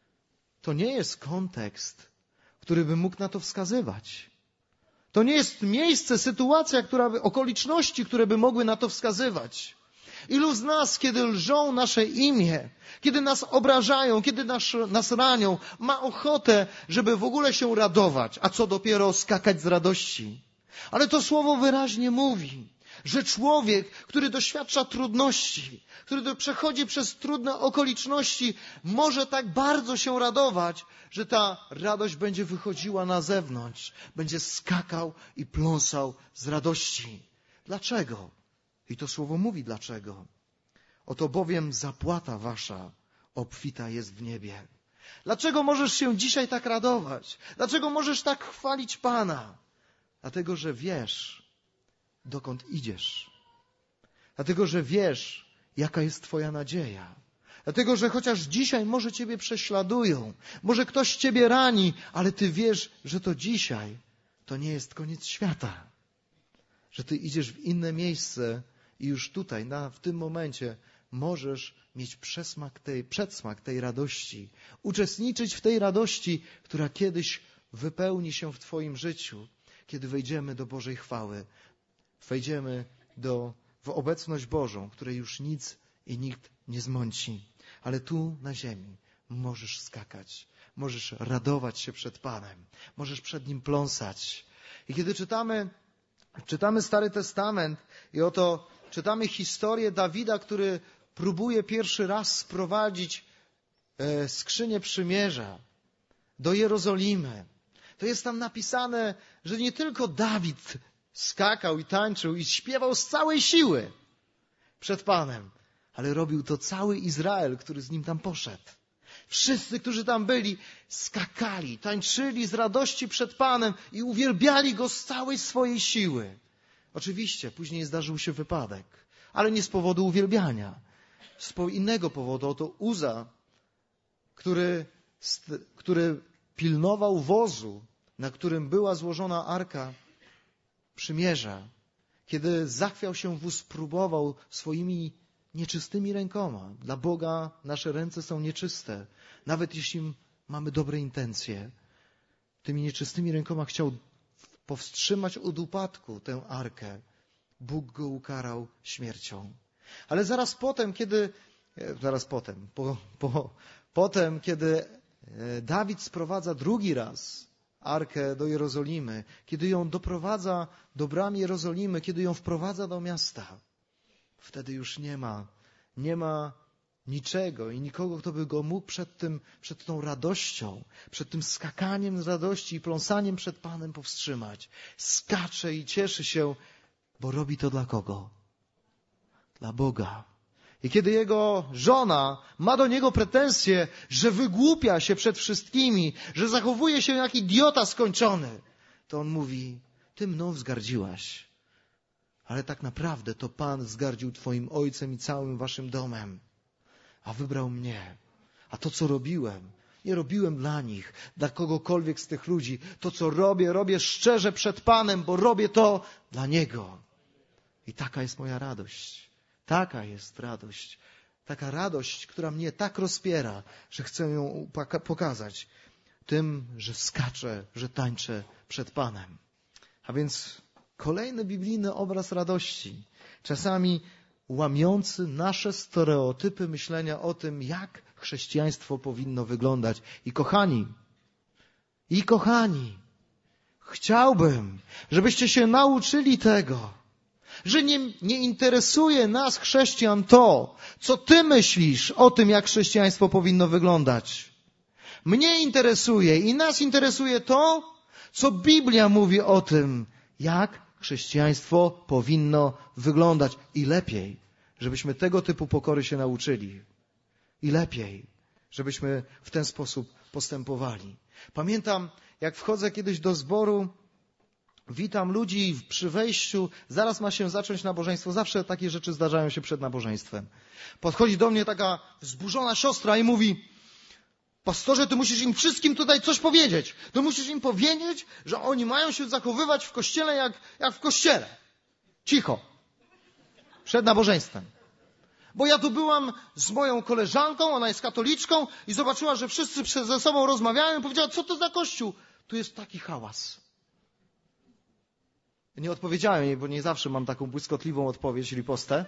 To nie jest kontekst, który by mógł na to wskazywać. To nie jest miejsce, sytuacja, okoliczności, które by mogły na to wskazywać. Ilu z nas, kiedy lżą nasze imię, kiedy nas obrażają, kiedy nas ranią, ma ochotę, żeby w ogóle się radować, a co dopiero skakać z radości. Ale to słowo wyraźnie mówi, że człowiek, który doświadcza trudności, który przechodzi przez trudne okoliczności, może tak bardzo się radować, że ta radość będzie wychodziła na zewnątrz, będzie skakał i pląsał z radości. Dlaczego? I to słowo mówi dlaczego. Oto bowiem zapłata wasza obfita jest w niebie. Dlaczego możesz się dzisiaj tak radować? Dlaczego możesz tak chwalić Pana? Dlatego, że wiesz, dokąd idziesz. Dlatego, że wiesz, jaka jest twoja nadzieja. Dlatego, że chociaż dzisiaj może ciebie prześladują, może ktoś ciebie rani, ale ty wiesz, że to dzisiaj to nie jest koniec świata. Że ty idziesz w inne miejsce i już tutaj, w tym momencie możesz mieć przedsmak tej radości. Uczestniczyć w tej radości, która kiedyś wypełni się w twoim życiu, kiedy wejdziemy do Bożej chwały. Wejdziemy w obecność Bożą, której już nic i nikt nie zmąci. Ale tu na ziemi możesz skakać, możesz radować się przed Panem, możesz przed Nim pląsać. I kiedy czytamy Stary Testament i oto czytamy historię Dawida, który próbuje pierwszy raz sprowadzić skrzynię przymierza do Jerozolimy, to jest tam napisane, że nie tylko Dawid skakał i tańczył i śpiewał z całej siły przed Panem, ale robił to cały Izrael, który z nim tam poszedł. Wszyscy, którzy tam byli, skakali, tańczyli z radości przed Panem i uwielbiali Go z całej swojej siły. Oczywiście, później zdarzył się wypadek, ale nie z powodu uwielbiania. Z innego powodu. Oto Uza, który pilnował wozu, na którym była złożona Arka Przymierza. Kiedy zachwiał się wóz, próbował swoimi nieczystymi rękoma. Dla Boga nasze ręce są nieczyste. Nawet jeśli mamy dobre intencje. Tymi nieczystymi rękoma chciał powstrzymać od upadku tę Arkę. Bóg go ukarał śmiercią. Ale potem, kiedy Dawid sprowadza drugi raz Arkę do Jerozolimy, kiedy ją doprowadza do bram Jerozolimy, kiedy ją wprowadza do miasta, wtedy już nie ma niczego i nikogo, kto by go mógł przed tą radością, przed tym skakaniem z radości i pląsaniem przed Panem powstrzymać. Skacze i cieszy się, bo robi to dla kogo? Dla Boga. I kiedy jego żona ma do niego pretensje, że wygłupia się przed wszystkimi, że zachowuje się jak idiota skończony, to on mówi, ty mną wzgardziłaś, ale tak naprawdę to Pan wzgardził twoim ojcem i całym waszym domem, a wybrał mnie. A to, co robiłem, Nie robiłem dla nich, dla kogokolwiek z tych ludzi. To, co robię, robię szczerze przed Panem, bo robię to dla Niego. I taka jest moja radość. Taka jest radość. Taka radość, która mnie tak rozpiera, że chcę ją pokazać tym, że skaczę, że tańczę przed Panem. A więc kolejny biblijny obraz radości. Czasami łamiący nasze stereotypy myślenia o tym, jak chrześcijaństwo powinno wyglądać. I kochani, chciałbym, żebyście się nauczyli tego, że nie interesuje nas, chrześcijan, to, co ty myślisz o tym, jak chrześcijaństwo powinno wyglądać. Mnie interesuje i nas interesuje to, co Biblia mówi o tym, jak chrześcijaństwo powinno wyglądać. I lepiej, żebyśmy tego typu pokory się nauczyli. I lepiej, żebyśmy w ten sposób postępowali. Pamiętam, jak wchodzę kiedyś do zboru, witam ludzi przy wejściu, zaraz ma się zacząć nabożeństwo. Zawsze takie rzeczy zdarzają się przed nabożeństwem. Podchodzi do mnie taka wzburzona siostra i mówi: pastorze, ty musisz im wszystkim tutaj coś powiedzieć. Ty musisz im powiedzieć, że oni mają się zachowywać w kościele jak w kościele. Cicho. Przed nabożeństwem. Bo ja tu byłam z moją koleżanką, ona jest katoliczką i zobaczyła, że wszyscy ze sobą rozmawiają i powiedziała: co to za kościół? Tu jest taki hałas. Nie odpowiedziałem jej, bo nie zawsze mam taką błyskotliwą odpowiedź, ripostę.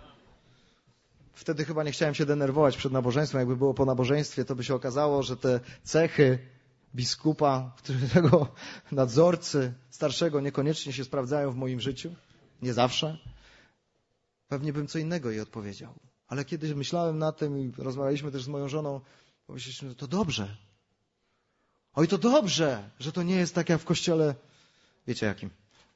Wtedy chyba nie chciałem się denerwować przed nabożeństwem. Jakby było po nabożeństwie, to by się okazało, że te cechy biskupa, tego nadzorcy starszego niekoniecznie się sprawdzają w moim życiu. Nie zawsze. Pewnie bym co innego jej odpowiedział. Ale kiedy myślałem na tym i rozmawialiśmy też z moją żoną, pomyśleliśmy, że to dobrze. Oj, to dobrze, że to nie jest tak jak w kościele, wiecie jakim.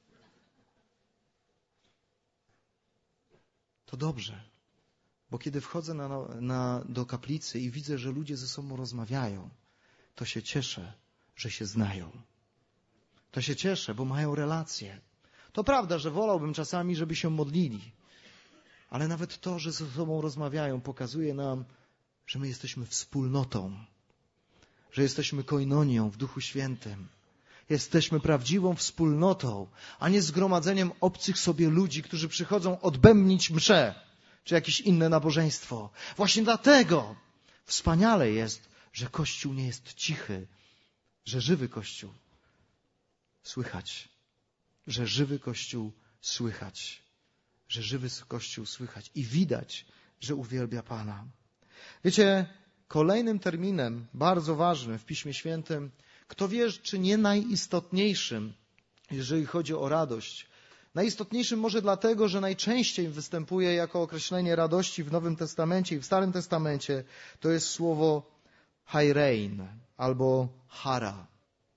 To dobrze. Bo kiedy wchodzę do kaplicy i widzę, że ludzie ze sobą rozmawiają, to się cieszę, że się znają. To się cieszę, bo mają relacje. To prawda, że wolałbym czasami, żeby się modlili. Ale nawet to, że ze sobą rozmawiają, pokazuje nam, że my jesteśmy wspólnotą. Że jesteśmy koinonią w Duchu Świętym. Jesteśmy prawdziwą wspólnotą, a nie zgromadzeniem obcych sobie ludzi, którzy przychodzą odbębnić mszę, czy jakieś inne nabożeństwo. Właśnie dlatego wspaniale jest, że Kościół nie jest cichy, że żywy Kościół słychać, że żywy Kościół słychać, że żywy Kościół słychać i widać, że uwielbia Pana. Wiecie, kolejnym terminem, bardzo ważnym w Piśmie Świętym, kto wie, czy nie najistotniejszym, jeżeli chodzi o radość. Najistotniejszym może dlatego, że najczęściej występuje jako określenie radości w Nowym Testamencie i w Starym Testamencie, to jest słowo hairein albo hara.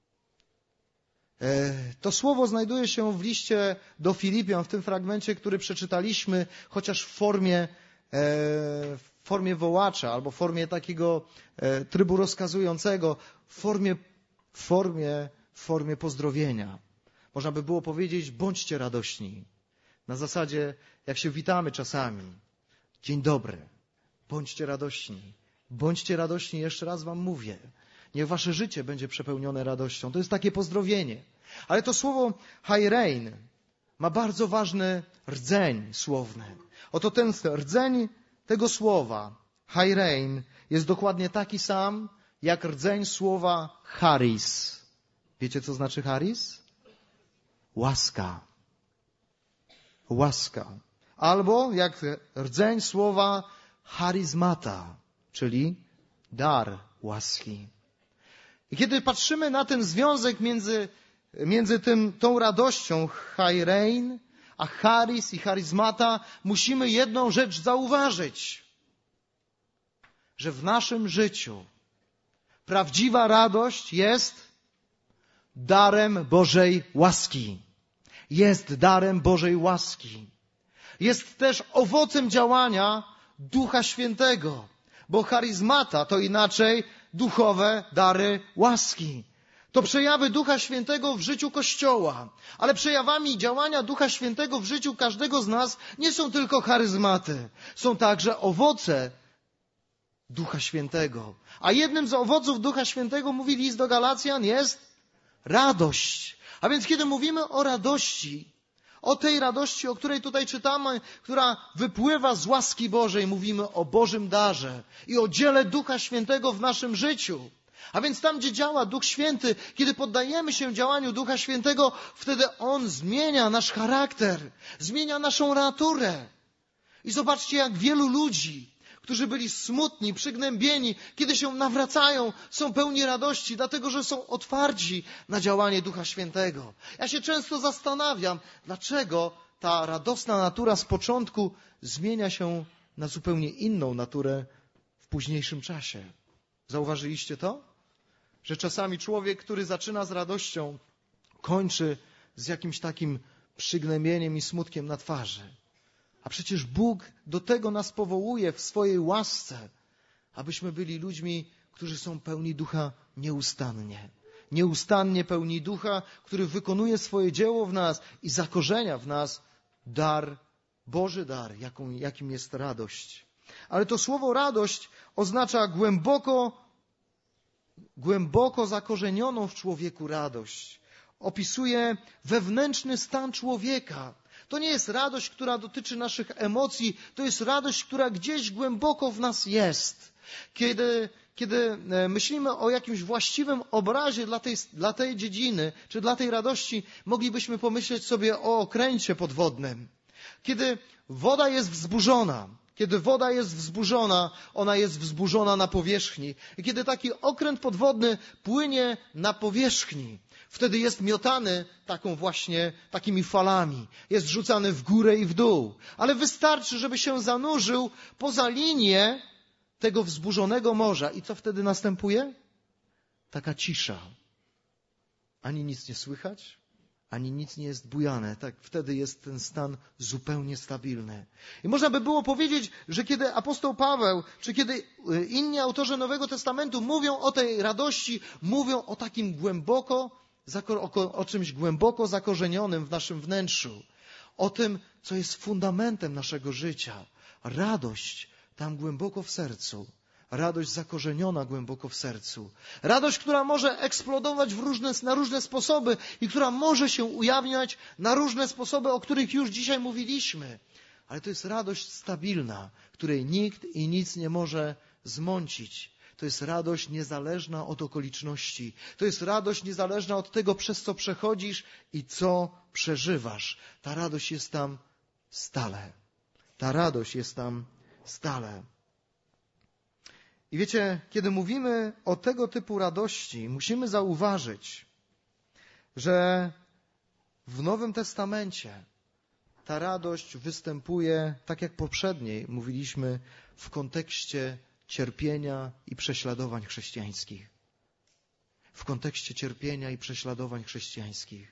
To słowo znajduje się w liście do Filipian, w tym fragmencie, który przeczytaliśmy, chociaż w formie wołacza albo w formie takiego trybu rozkazującego, w formie pozdrowienia. Można by było powiedzieć: bądźcie radośni. Na zasadzie, jak się witamy czasami. Dzień dobry. Bądźcie radośni. Bądźcie radośni, jeszcze raz wam mówię. Niech wasze życie będzie przepełnione radością. To jest takie pozdrowienie. Ale to słowo hairein ma bardzo ważny rdzeń słowny. Oto ten rdzeń tego słowa, hairein, jest dokładnie taki sam, jak rdzeń słowa charis. Wiecie, co znaczy charis? Łaska. Łaska. Albo jak rdzeń słowa charizmata, czyli dar łaski. I kiedy patrzymy na ten związek między tą radością hairein, a charis i charizmata, musimy jedną rzecz zauważyć. Że w naszym życiu prawdziwa radość jest darem Bożej łaski. Jest darem Bożej łaski. Jest też owocem działania Ducha Świętego. Bo charizmata to inaczej duchowe dary łaski. To przejawy Ducha Świętego w życiu Kościoła. Ale przejawami działania Ducha Świętego w życiu każdego z nas nie są tylko charyzmaty. Są także owoce Ducha Świętego. A jednym z owoców Ducha Świętego, mówi list do Galacjan, jest radość. A więc kiedy mówimy o radości, o tej radości, o której tutaj czytamy, która wypływa z łaski Bożej, mówimy o Bożym darze i o dziele Ducha Świętego w naszym życiu. A więc tam, gdzie działa Duch Święty, kiedy poddajemy się działaniu Ducha Świętego, wtedy On zmienia nasz charakter, zmienia naszą naturę. I zobaczcie, jak wielu ludzi, którzy byli smutni, przygnębieni, kiedy się nawracają, są pełni radości, dlatego że są otwarci na działanie Ducha Świętego. Ja się często zastanawiam, dlaczego ta radosna natura z początku zmienia się na zupełnie inną naturę w późniejszym czasie. Zauważyliście to? Że czasami człowiek, który zaczyna z radością, kończy z jakimś takim przygnębieniem i smutkiem na twarzy. A przecież Bóg do tego nas powołuje w swojej łasce, abyśmy byli ludźmi, którzy są pełni Ducha nieustannie. Nieustannie pełni Ducha, który wykonuje swoje dzieło w nas i zakorzenia w nas dar, Boży dar, jakim jest radość. Ale to słowo radość oznacza głęboko zakorzenioną w człowieku radość. Opisuje wewnętrzny stan człowieka. To nie jest radość, która dotyczy naszych emocji, to jest radość, która gdzieś głęboko w nas jest. Kiedy myślimy o jakimś właściwym obrazie dla tej dziedziny, czy dla tej radości, moglibyśmy pomyśleć sobie o okręcie podwodnym. Kiedy woda jest wzburzona, ona jest wzburzona na powierzchni. I kiedy taki okręt podwodny płynie na powierzchni, wtedy jest miotany takimi falami. Jest rzucany w górę i w dół. Ale wystarczy, żeby się zanurzył poza linię tego wzburzonego morza. I co wtedy następuje? Taka cisza. Ani nic nie słychać, ani nic nie jest bujane. Tak, wtedy jest ten stan zupełnie stabilny. I można by było powiedzieć, że kiedy apostoł Paweł, czy kiedy inni autorzy Nowego Testamentu mówią o tej radości, mówią o takim o czymś głęboko zakorzenionym w naszym wnętrzu. O tym, co jest fundamentem naszego życia. Radość tam głęboko w sercu. Radość zakorzeniona głęboko w sercu. Radość, która może eksplodować na różne sposoby i która może się ujawniać na różne sposoby, o których już dzisiaj mówiliśmy. Ale to jest radość stabilna, której nikt i nic nie może zmącić. To jest radość niezależna od okoliczności. To jest radość niezależna od tego, przez co przechodzisz i co przeżywasz. Ta radość jest tam stale. Ta radość jest tam stale. I wiecie, kiedy mówimy o tego typu radości, musimy zauważyć, że w Nowym Testamencie ta radość występuje, tak jak poprzedniej mówiliśmy, w kontekście cierpienia i prześladowań chrześcijańskich. W kontekście cierpienia i prześladowań chrześcijańskich.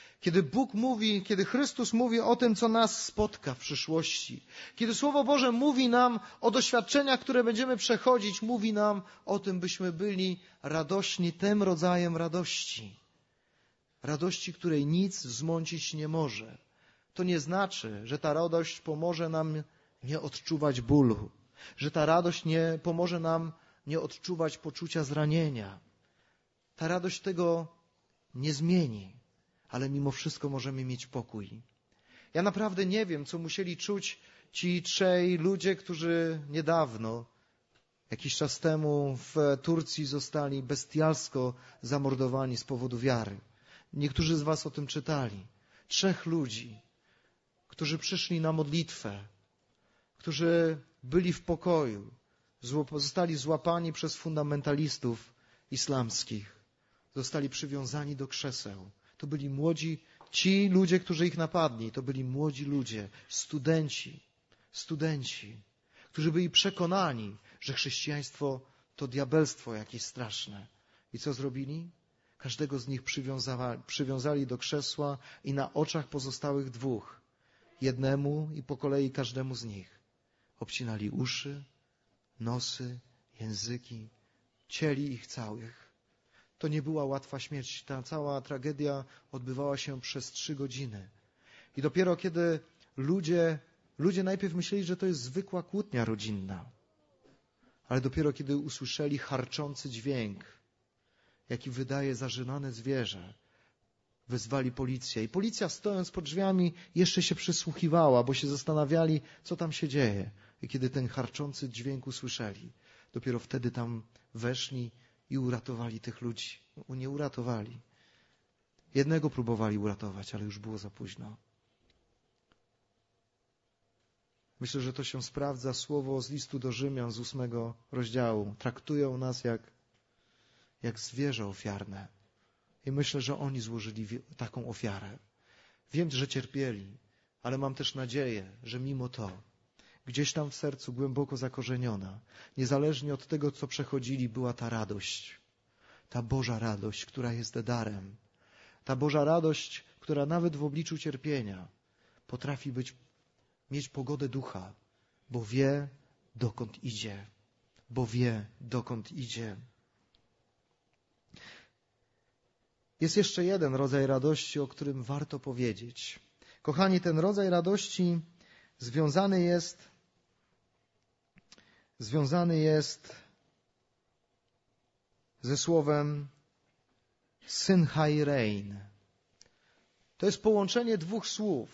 Kiedy Chrystus mówi o tym, co nas spotka w przyszłości, kiedy Słowo Boże mówi nam o doświadczeniach, które będziemy przechodzić, mówi nam o tym, byśmy byli radośni tym rodzajem radości. Radości, której nic zmącić nie może. To nie znaczy, że ta radość pomoże nam nie odczuwać bólu, że ta radość nie pomoże nam nie odczuwać poczucia zranienia. Ta radość tego nie zmieni, ale mimo wszystko możemy mieć pokój. Ja naprawdę nie wiem, co musieli czuć ci trzej ludzie, którzy niedawno, jakiś czas temu w Turcji zostali bestialsko zamordowani z powodu wiary. Niektórzy z was o tym czytali. 3 ludzi, którzy przyszli na modlitwę, którzy byli w pokoju, zostali złapani przez fundamentalistów islamskich, zostali przywiązani do krzeseł. To byli ci ludzie, którzy ich napadli, to byli młodzi ludzie, studenci, którzy byli przekonani, że chrześcijaństwo to diabelstwo jakieś straszne. I co zrobili? Każdego z nich przywiązali do krzesła i na oczach pozostałych 2, jednemu i po kolei każdemu z nich, obcinali uszy, nosy, języki, cieli ich całych. To nie była łatwa śmierć. Ta cała tragedia odbywała się przez 3 godziny. I dopiero kiedy ludzie najpierw myśleli, że to jest zwykła kłótnia rodzinna. Ale dopiero kiedy usłyszeli charczący dźwięk, jaki wydaje zarzynane zwierzę, wezwali policję. I policja, stojąc pod drzwiami, jeszcze się przysłuchiwała, bo się zastanawiali, co tam się dzieje. I kiedy ten charczący dźwięk usłyszeli, dopiero wtedy tam weszli i uratowali tych ludzi. Nie uratowali. Jednego próbowali uratować, ale już było za późno. Myślę, że to się sprawdza słowo z listu do Rzymian z 8 rozdziału. Traktują nas jak zwierzę ofiarne. I myślę, że oni złożyli taką ofiarę. Wiem, że cierpieli, ale mam też nadzieję, że mimo to gdzieś tam w sercu głęboko zakorzeniona, niezależnie od tego, co przechodzili, była ta radość. Ta Boża radość, która jest darem. Ta Boża radość, która nawet w obliczu cierpienia potrafi mieć pogodę ducha, bo wie, dokąd idzie. Bo wie, dokąd idzie. Jest jeszcze jeden rodzaj radości, o którym warto powiedzieć. Kochani, ten rodzaj radości związany jest ze słowem synchairein. To jest połączenie dwóch słów.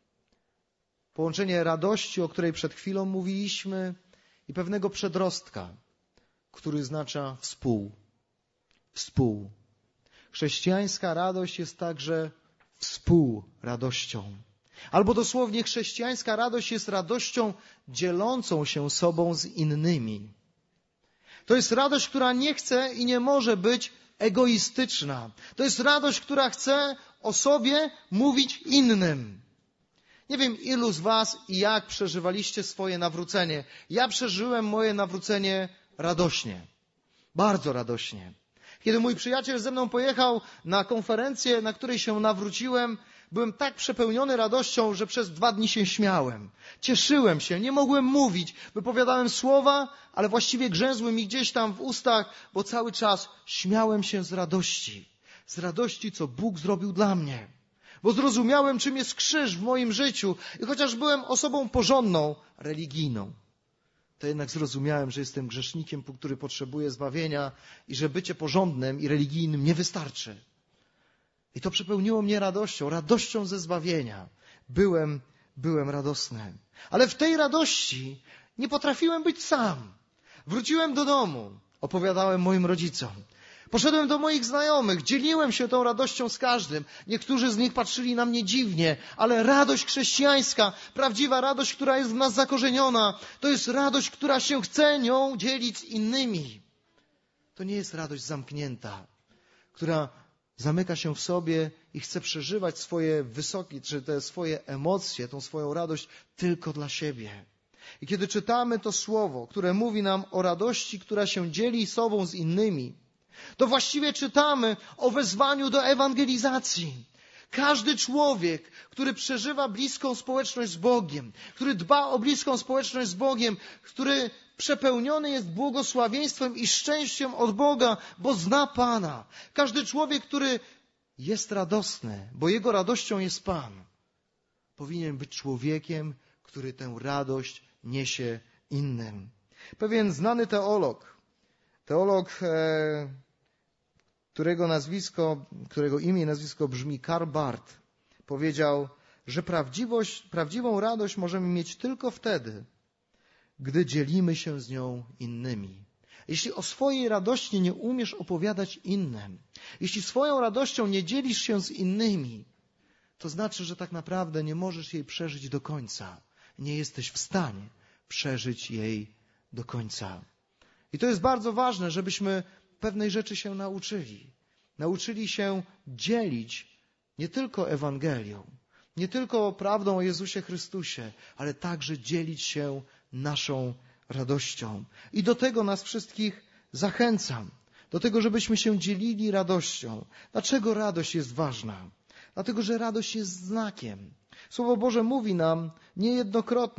Połączenie radości, o której przed chwilą mówiliśmy, i pewnego przedrostka, który oznacza współ. Współ. Chrześcijańska radość jest także współradością. Albo dosłownie chrześcijańska radość jest radością dzielącą się sobą z innymi. To jest radość, która nie chce i nie może być egoistyczna. To jest radość, która chce o sobie mówić innym. Nie wiem, ilu z was i jak przeżywaliście swoje nawrócenie. Ja przeżyłem moje nawrócenie radośnie. Bardzo radośnie. Kiedy mój przyjaciel ze mną pojechał na konferencję, na której się nawróciłem, byłem tak przepełniony radością, że przez 2 dni się śmiałem. Cieszyłem się, nie mogłem mówić. Wypowiadałem słowa, ale właściwie grzęzły mi gdzieś tam w ustach, bo cały czas śmiałem się z radości. Z radości, co Bóg zrobił dla mnie. Bo zrozumiałem, czym jest krzyż w moim życiu. I chociaż byłem osobą porządną, religijną, to jednak zrozumiałem, że jestem grzesznikiem, który potrzebuje zbawienia i że bycie porządnym i religijnym nie wystarczy. I to przepełniło mnie radością ze zbawienia. Byłem radosny. Ale w tej radości nie potrafiłem być sam. Wróciłem do domu, opowiadałem moim rodzicom. Poszedłem do moich znajomych, dzieliłem się tą radością z każdym. Niektórzy z nich patrzyli na mnie dziwnie, ale radość chrześcijańska, prawdziwa radość, która jest w nas zakorzeniona, to jest radość, która się chce nią dzielić z innymi. To nie jest radość zamknięta, która zamyka się w sobie i chce przeżywać te swoje emocje, tą swoją radość tylko dla siebie. I kiedy czytamy to słowo, które mówi nam o radości, która się dzieli sobą z innymi, to właściwie czytamy o wezwaniu do ewangelizacji. Każdy człowiek, który przeżywa bliską społeczność z Bogiem, który dba o bliską społeczność z Bogiem, który przepełniony jest błogosławieństwem i szczęściem od Boga, bo zna Pana. Każdy człowiek, który jest radosny, bo jego radością jest Pan, powinien być człowiekiem, który tę radość niesie innym. Pewien znany teolog, którego imię i nazwisko brzmi Karl Barth, powiedział, że prawdziwą radość możemy mieć tylko wtedy, gdy dzielimy się z nią innymi. Jeśli o swojej radości nie umiesz opowiadać innym, jeśli swoją radością nie dzielisz się z innymi, to znaczy, że tak naprawdę nie możesz jej przeżyć do końca. Nie jesteś w stanie przeżyć jej do końca. I to jest bardzo ważne, żebyśmy pewnej rzeczy się nauczyli. Nauczyli się dzielić nie tylko Ewangelią, nie tylko prawdą o Jezusie Chrystusie, ale także dzielić się naszą radością. I do tego nas wszystkich zachęcam. Do tego, żebyśmy się dzielili radością. Dlaczego radość jest ważna? Dlatego, że radość jest znakiem. Słowo Boże mówi nam niejednokrotnie,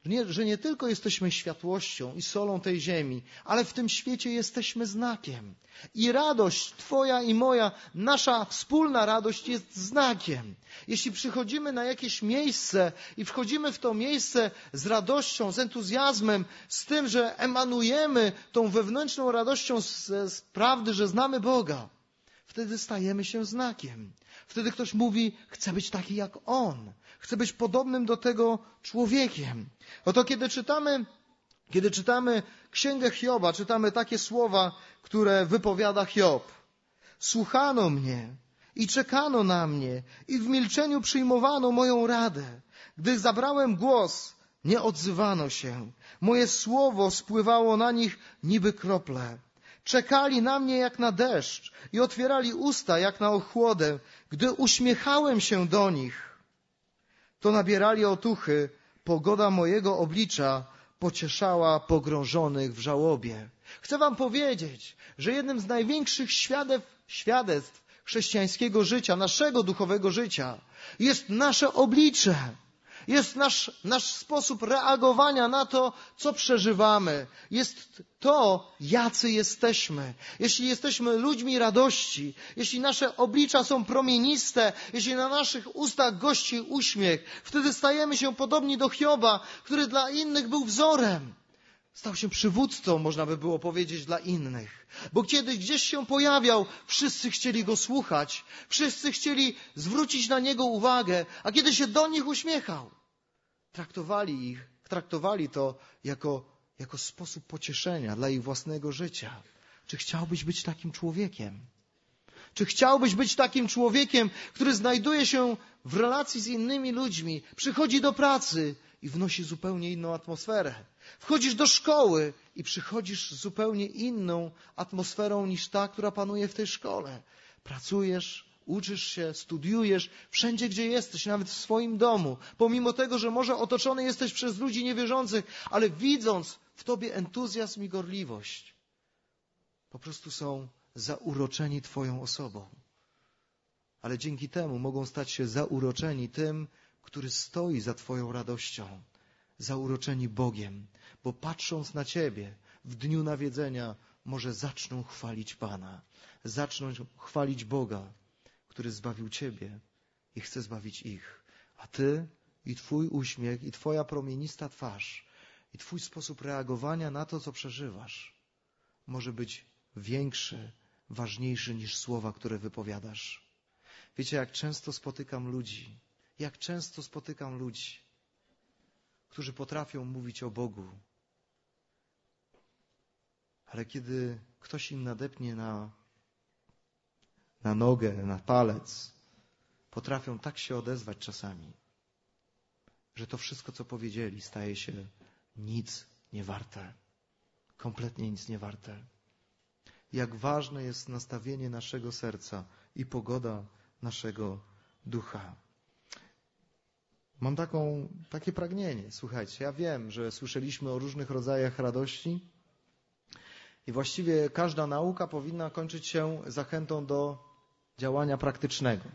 że nie tylko jesteśmy światłością i solą tej ziemi, ale w tym świecie jesteśmy znakiem. I radość Twoja i moja, nasza wspólna radość jest znakiem. Jeśli przychodzimy na jakieś miejsce i wchodzimy w to miejsce z radością, z entuzjazmem, z tym, że emanujemy tą wewnętrzną radością z prawdy, że znamy Boga, wtedy stajemy się znakiem. Wtedy ktoś mówi, chcę być taki jak On. Chcę być podobnym do tego człowiekiem. Oto kiedy czytamy Księgę Hioba, czytamy takie słowa, które wypowiada Hiob. Słuchano mnie i czekano na mnie i w milczeniu przyjmowano moją radę. Gdy zabrałem głos, nie odzywano się. Moje słowo spływało na nich niby krople. Czekali na mnie jak na deszcz i otwierali usta jak na ochłodę. Gdy uśmiechałem się do nich, to nabierali otuchy. Pogoda mojego oblicza pocieszała pogrążonych w żałobie. Chcę wam powiedzieć, że jednym z największych świadectw chrześcijańskiego życia, naszego duchowego życia, jest nasze oblicze. Jest nasz sposób reagowania na to, co przeżywamy. Jest to, jacy jesteśmy. Jeśli jesteśmy ludźmi radości, jeśli nasze oblicza są promieniste, jeśli na naszych ustach gości uśmiech, wtedy stajemy się podobni do Hioba, który dla innych był wzorem. Stał się przywódcą, można by było powiedzieć, dla innych. Bo kiedy gdzieś się pojawiał, wszyscy chcieli go słuchać. Wszyscy chcieli zwrócić na niego uwagę. A kiedy się do nich uśmiechał, traktowali to jako sposób pocieszenia dla ich własnego życia. Czy chciałbyś być takim człowiekiem? Czy chciałbyś być takim człowiekiem, który znajduje się w relacji z innymi ludźmi, przychodzi do pracy i wnosi zupełnie inną atmosferę? Wchodzisz do szkoły i przychodzisz z zupełnie inną atmosferą niż ta, która panuje w tej szkole. Pracujesz, uczysz się, studiujesz, wszędzie gdzie jesteś, nawet w swoim domu. Pomimo tego, że może otoczony jesteś przez ludzi niewierzących, ale widząc w tobie entuzjazm i gorliwość, po prostu są zauroczeni twoją osobą. Ale dzięki temu mogą stać się zauroczeni tym, który stoi za twoją radością. Zauroczeni Bogiem, bo patrząc na ciebie w dniu nawiedzenia, może zaczną chwalić Pana. Zaczną chwalić Boga, który zbawił ciebie i chce zbawić ich. A ty i twój uśmiech, i twoja promienista twarz, i twój sposób reagowania na to, co przeżywasz, może być większy, ważniejszy niż słowa, które wypowiadasz. Wiecie, jak często spotykam ludzi, którzy potrafią mówić o Bogu, ale kiedy ktoś im nadepnie na nogę, na palec, potrafią tak się odezwać czasami, że to wszystko, co powiedzieli, staje się nic niewarte. Kompletnie nic niewarte. Jak ważne jest nastawienie naszego serca i pogoda naszego ducha. Mam takie pragnienie. Słuchajcie, ja wiem, że słyszeliśmy o różnych rodzajach radości i właściwie każda nauka powinna kończyć się zachętą do działania praktycznego.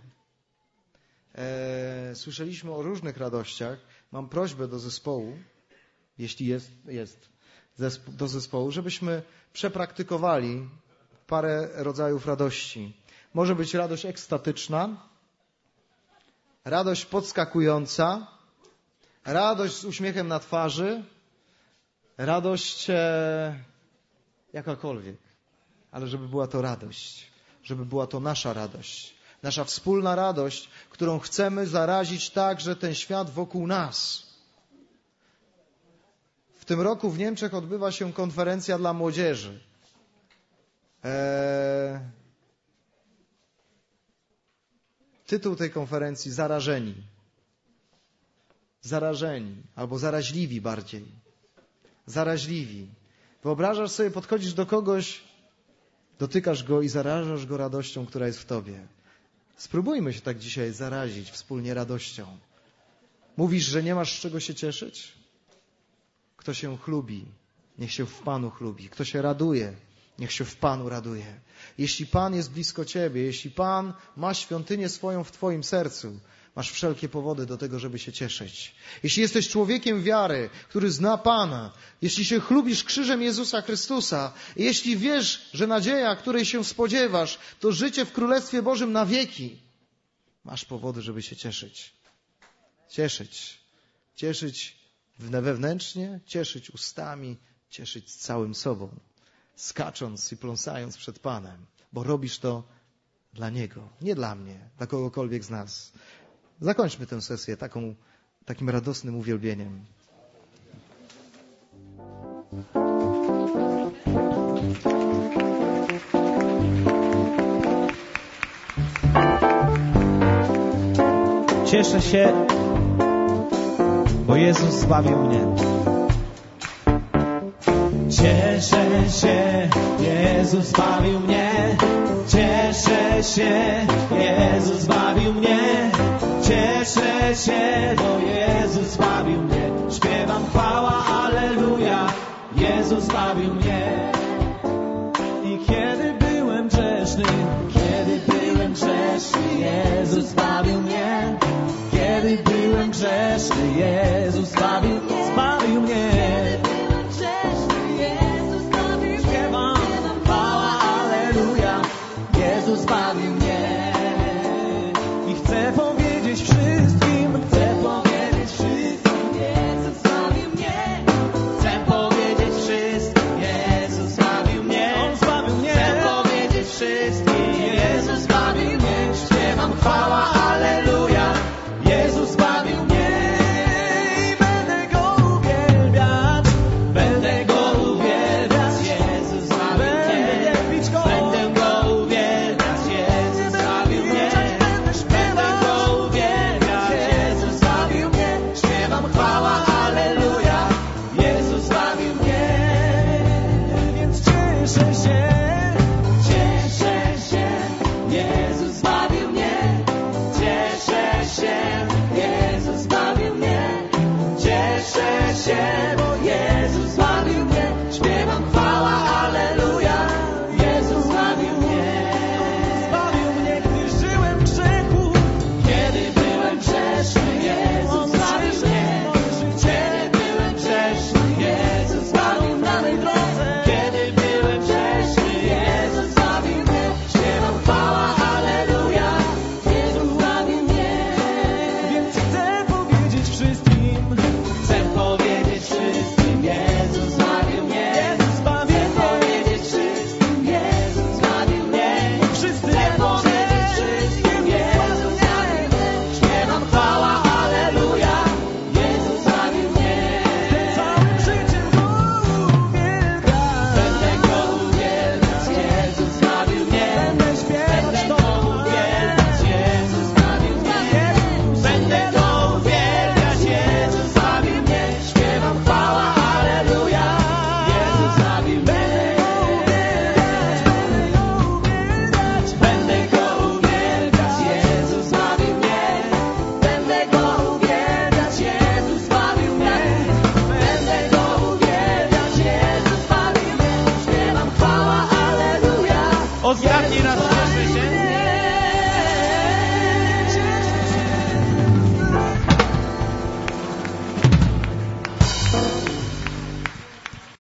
Słyszeliśmy o różnych radościach. Mam prośbę do zespołu, jeśli jest do zespołu, żebyśmy przepraktykowali parę rodzajów radości. Może być radość ekstatyczna, radość podskakująca, radość z uśmiechem na twarzy, radość jakakolwiek, ale żeby była to radość, żeby była to nasza radość, nasza wspólna radość, którą chcemy zarazić także ten świat wokół nas. W tym roku w Niemczech odbywa się konferencja dla młodzieży. Tytuł tej konferencji: Zarażeni. Zarażeni, albo zaraźliwi bardziej. Zaraźliwi. Wyobrażasz sobie, podchodzisz do kogoś, dotykasz go i zarażasz go radością, która jest w tobie. Spróbujmy się tak dzisiaj zarazić wspólnie radością. Mówisz, że nie masz z czego się cieszyć? Kto się chlubi, niech się w Panu chlubi. Kto się raduje, niech się w Panu raduje. Jeśli Pan jest blisko ciebie, jeśli Pan ma świątynię swoją w twoim sercu, masz wszelkie powody do tego, żeby się cieszyć. Jeśli jesteś człowiekiem wiary, który zna Pana, jeśli się chlubisz krzyżem Jezusa Chrystusa, jeśli wiesz, że nadzieja, której się spodziewasz, to życie w Królestwie Bożym na wieki, masz powody, żeby się cieszyć. Cieszyć wewnętrznie, cieszyć ustami, cieszyć całym sobą, skacząc i pląsając przed Panem, bo robisz to dla Niego, nie dla mnie, dla kogokolwiek z nas. Zakończmy tę sesję takim radosnym uwielbieniem. Cieszę się, bo Jezus zbawił mnie. Cieszę się, Jezus zbawił mnie. Cieszę się, Jezus zbawił mnie. Cieszę się, bo Jezus zbawił mnie. Śpiewam chwała, alleluja, Jezus zbawił mnie. I kiedy byłem grzeszny, Jezus zbawił mnie. Kiedy byłem grzeszny, Jezus zbawił mnie. Śpiewam chwała, alleluja, Jezus zbawił mnie. I chcę powiedzieć wszystkim, Jezus zbawił mnie. Chcę powiedzieć wszystkim, Jezus zbawił mnie. On zbawił mnie. Chcę powiedzieć wszystkim, Jezus zbawił mnie. Śpiewam chwała, alleluja, Jezus zbawił mnie. I będę Go uwielbiać, Jezus zbawił mnie. Będę Go uwielbiać, Jezus zbawił mnie. Będę Go uwielbiać, Jezus zbawił mnie. Śpiewam chwała, alleluja, Jezus zbawił mnie. Więc cieszę się, Jezus zbawił mnie. Cieszę się, Jezus zbawił mnie. Cieszę się, bo Jezus zbawił mnie. Śpiewam chwała, alleluja, Jezus zbawił mnie. Zbawił mnie, gdy żyłem w grzechu. Kiedy byłem grzeszny, Jezus zbawił mnie. Kiedy byłem grzeszny, Jezus zbawił na mej drodze. Kiedy byłem grzeszny, Jezus zbawił mnie. Śpiewam chwała, alleluja, Jezus zbawił mnie. Więc chcę powiedzieć wszystkim, Jezus zbawił mnie. Jezus zbawił mnie. Chcę powiedzieć wszystkim, Jezus zbawił mnie. Wszyscy chcę powiedzieć wszystkim, Jezus zbawił mnie. Śpiewam chwała, alleluja, Jezus zbawił mnie. Całym życiem Go uwielbiać. Będę Go uwielbiać, Jezus zbawił mnie. Będę śpiewać Go uwielbiać, Jezus zbawił mnie. Będę Go uwielbiać, Jezus zbawił mnie. Śpiewam chwała, alleluja, Jezus zbawił mnie. Będę Go uwielbiać, Jezus zbawił mnie. Będę Go uwielbiać, Jezus zbawił mnie. Będę Go uwielbiać, Jezus zbawił mnie. Śpiewam chwała, alleluja. Ostatni raz.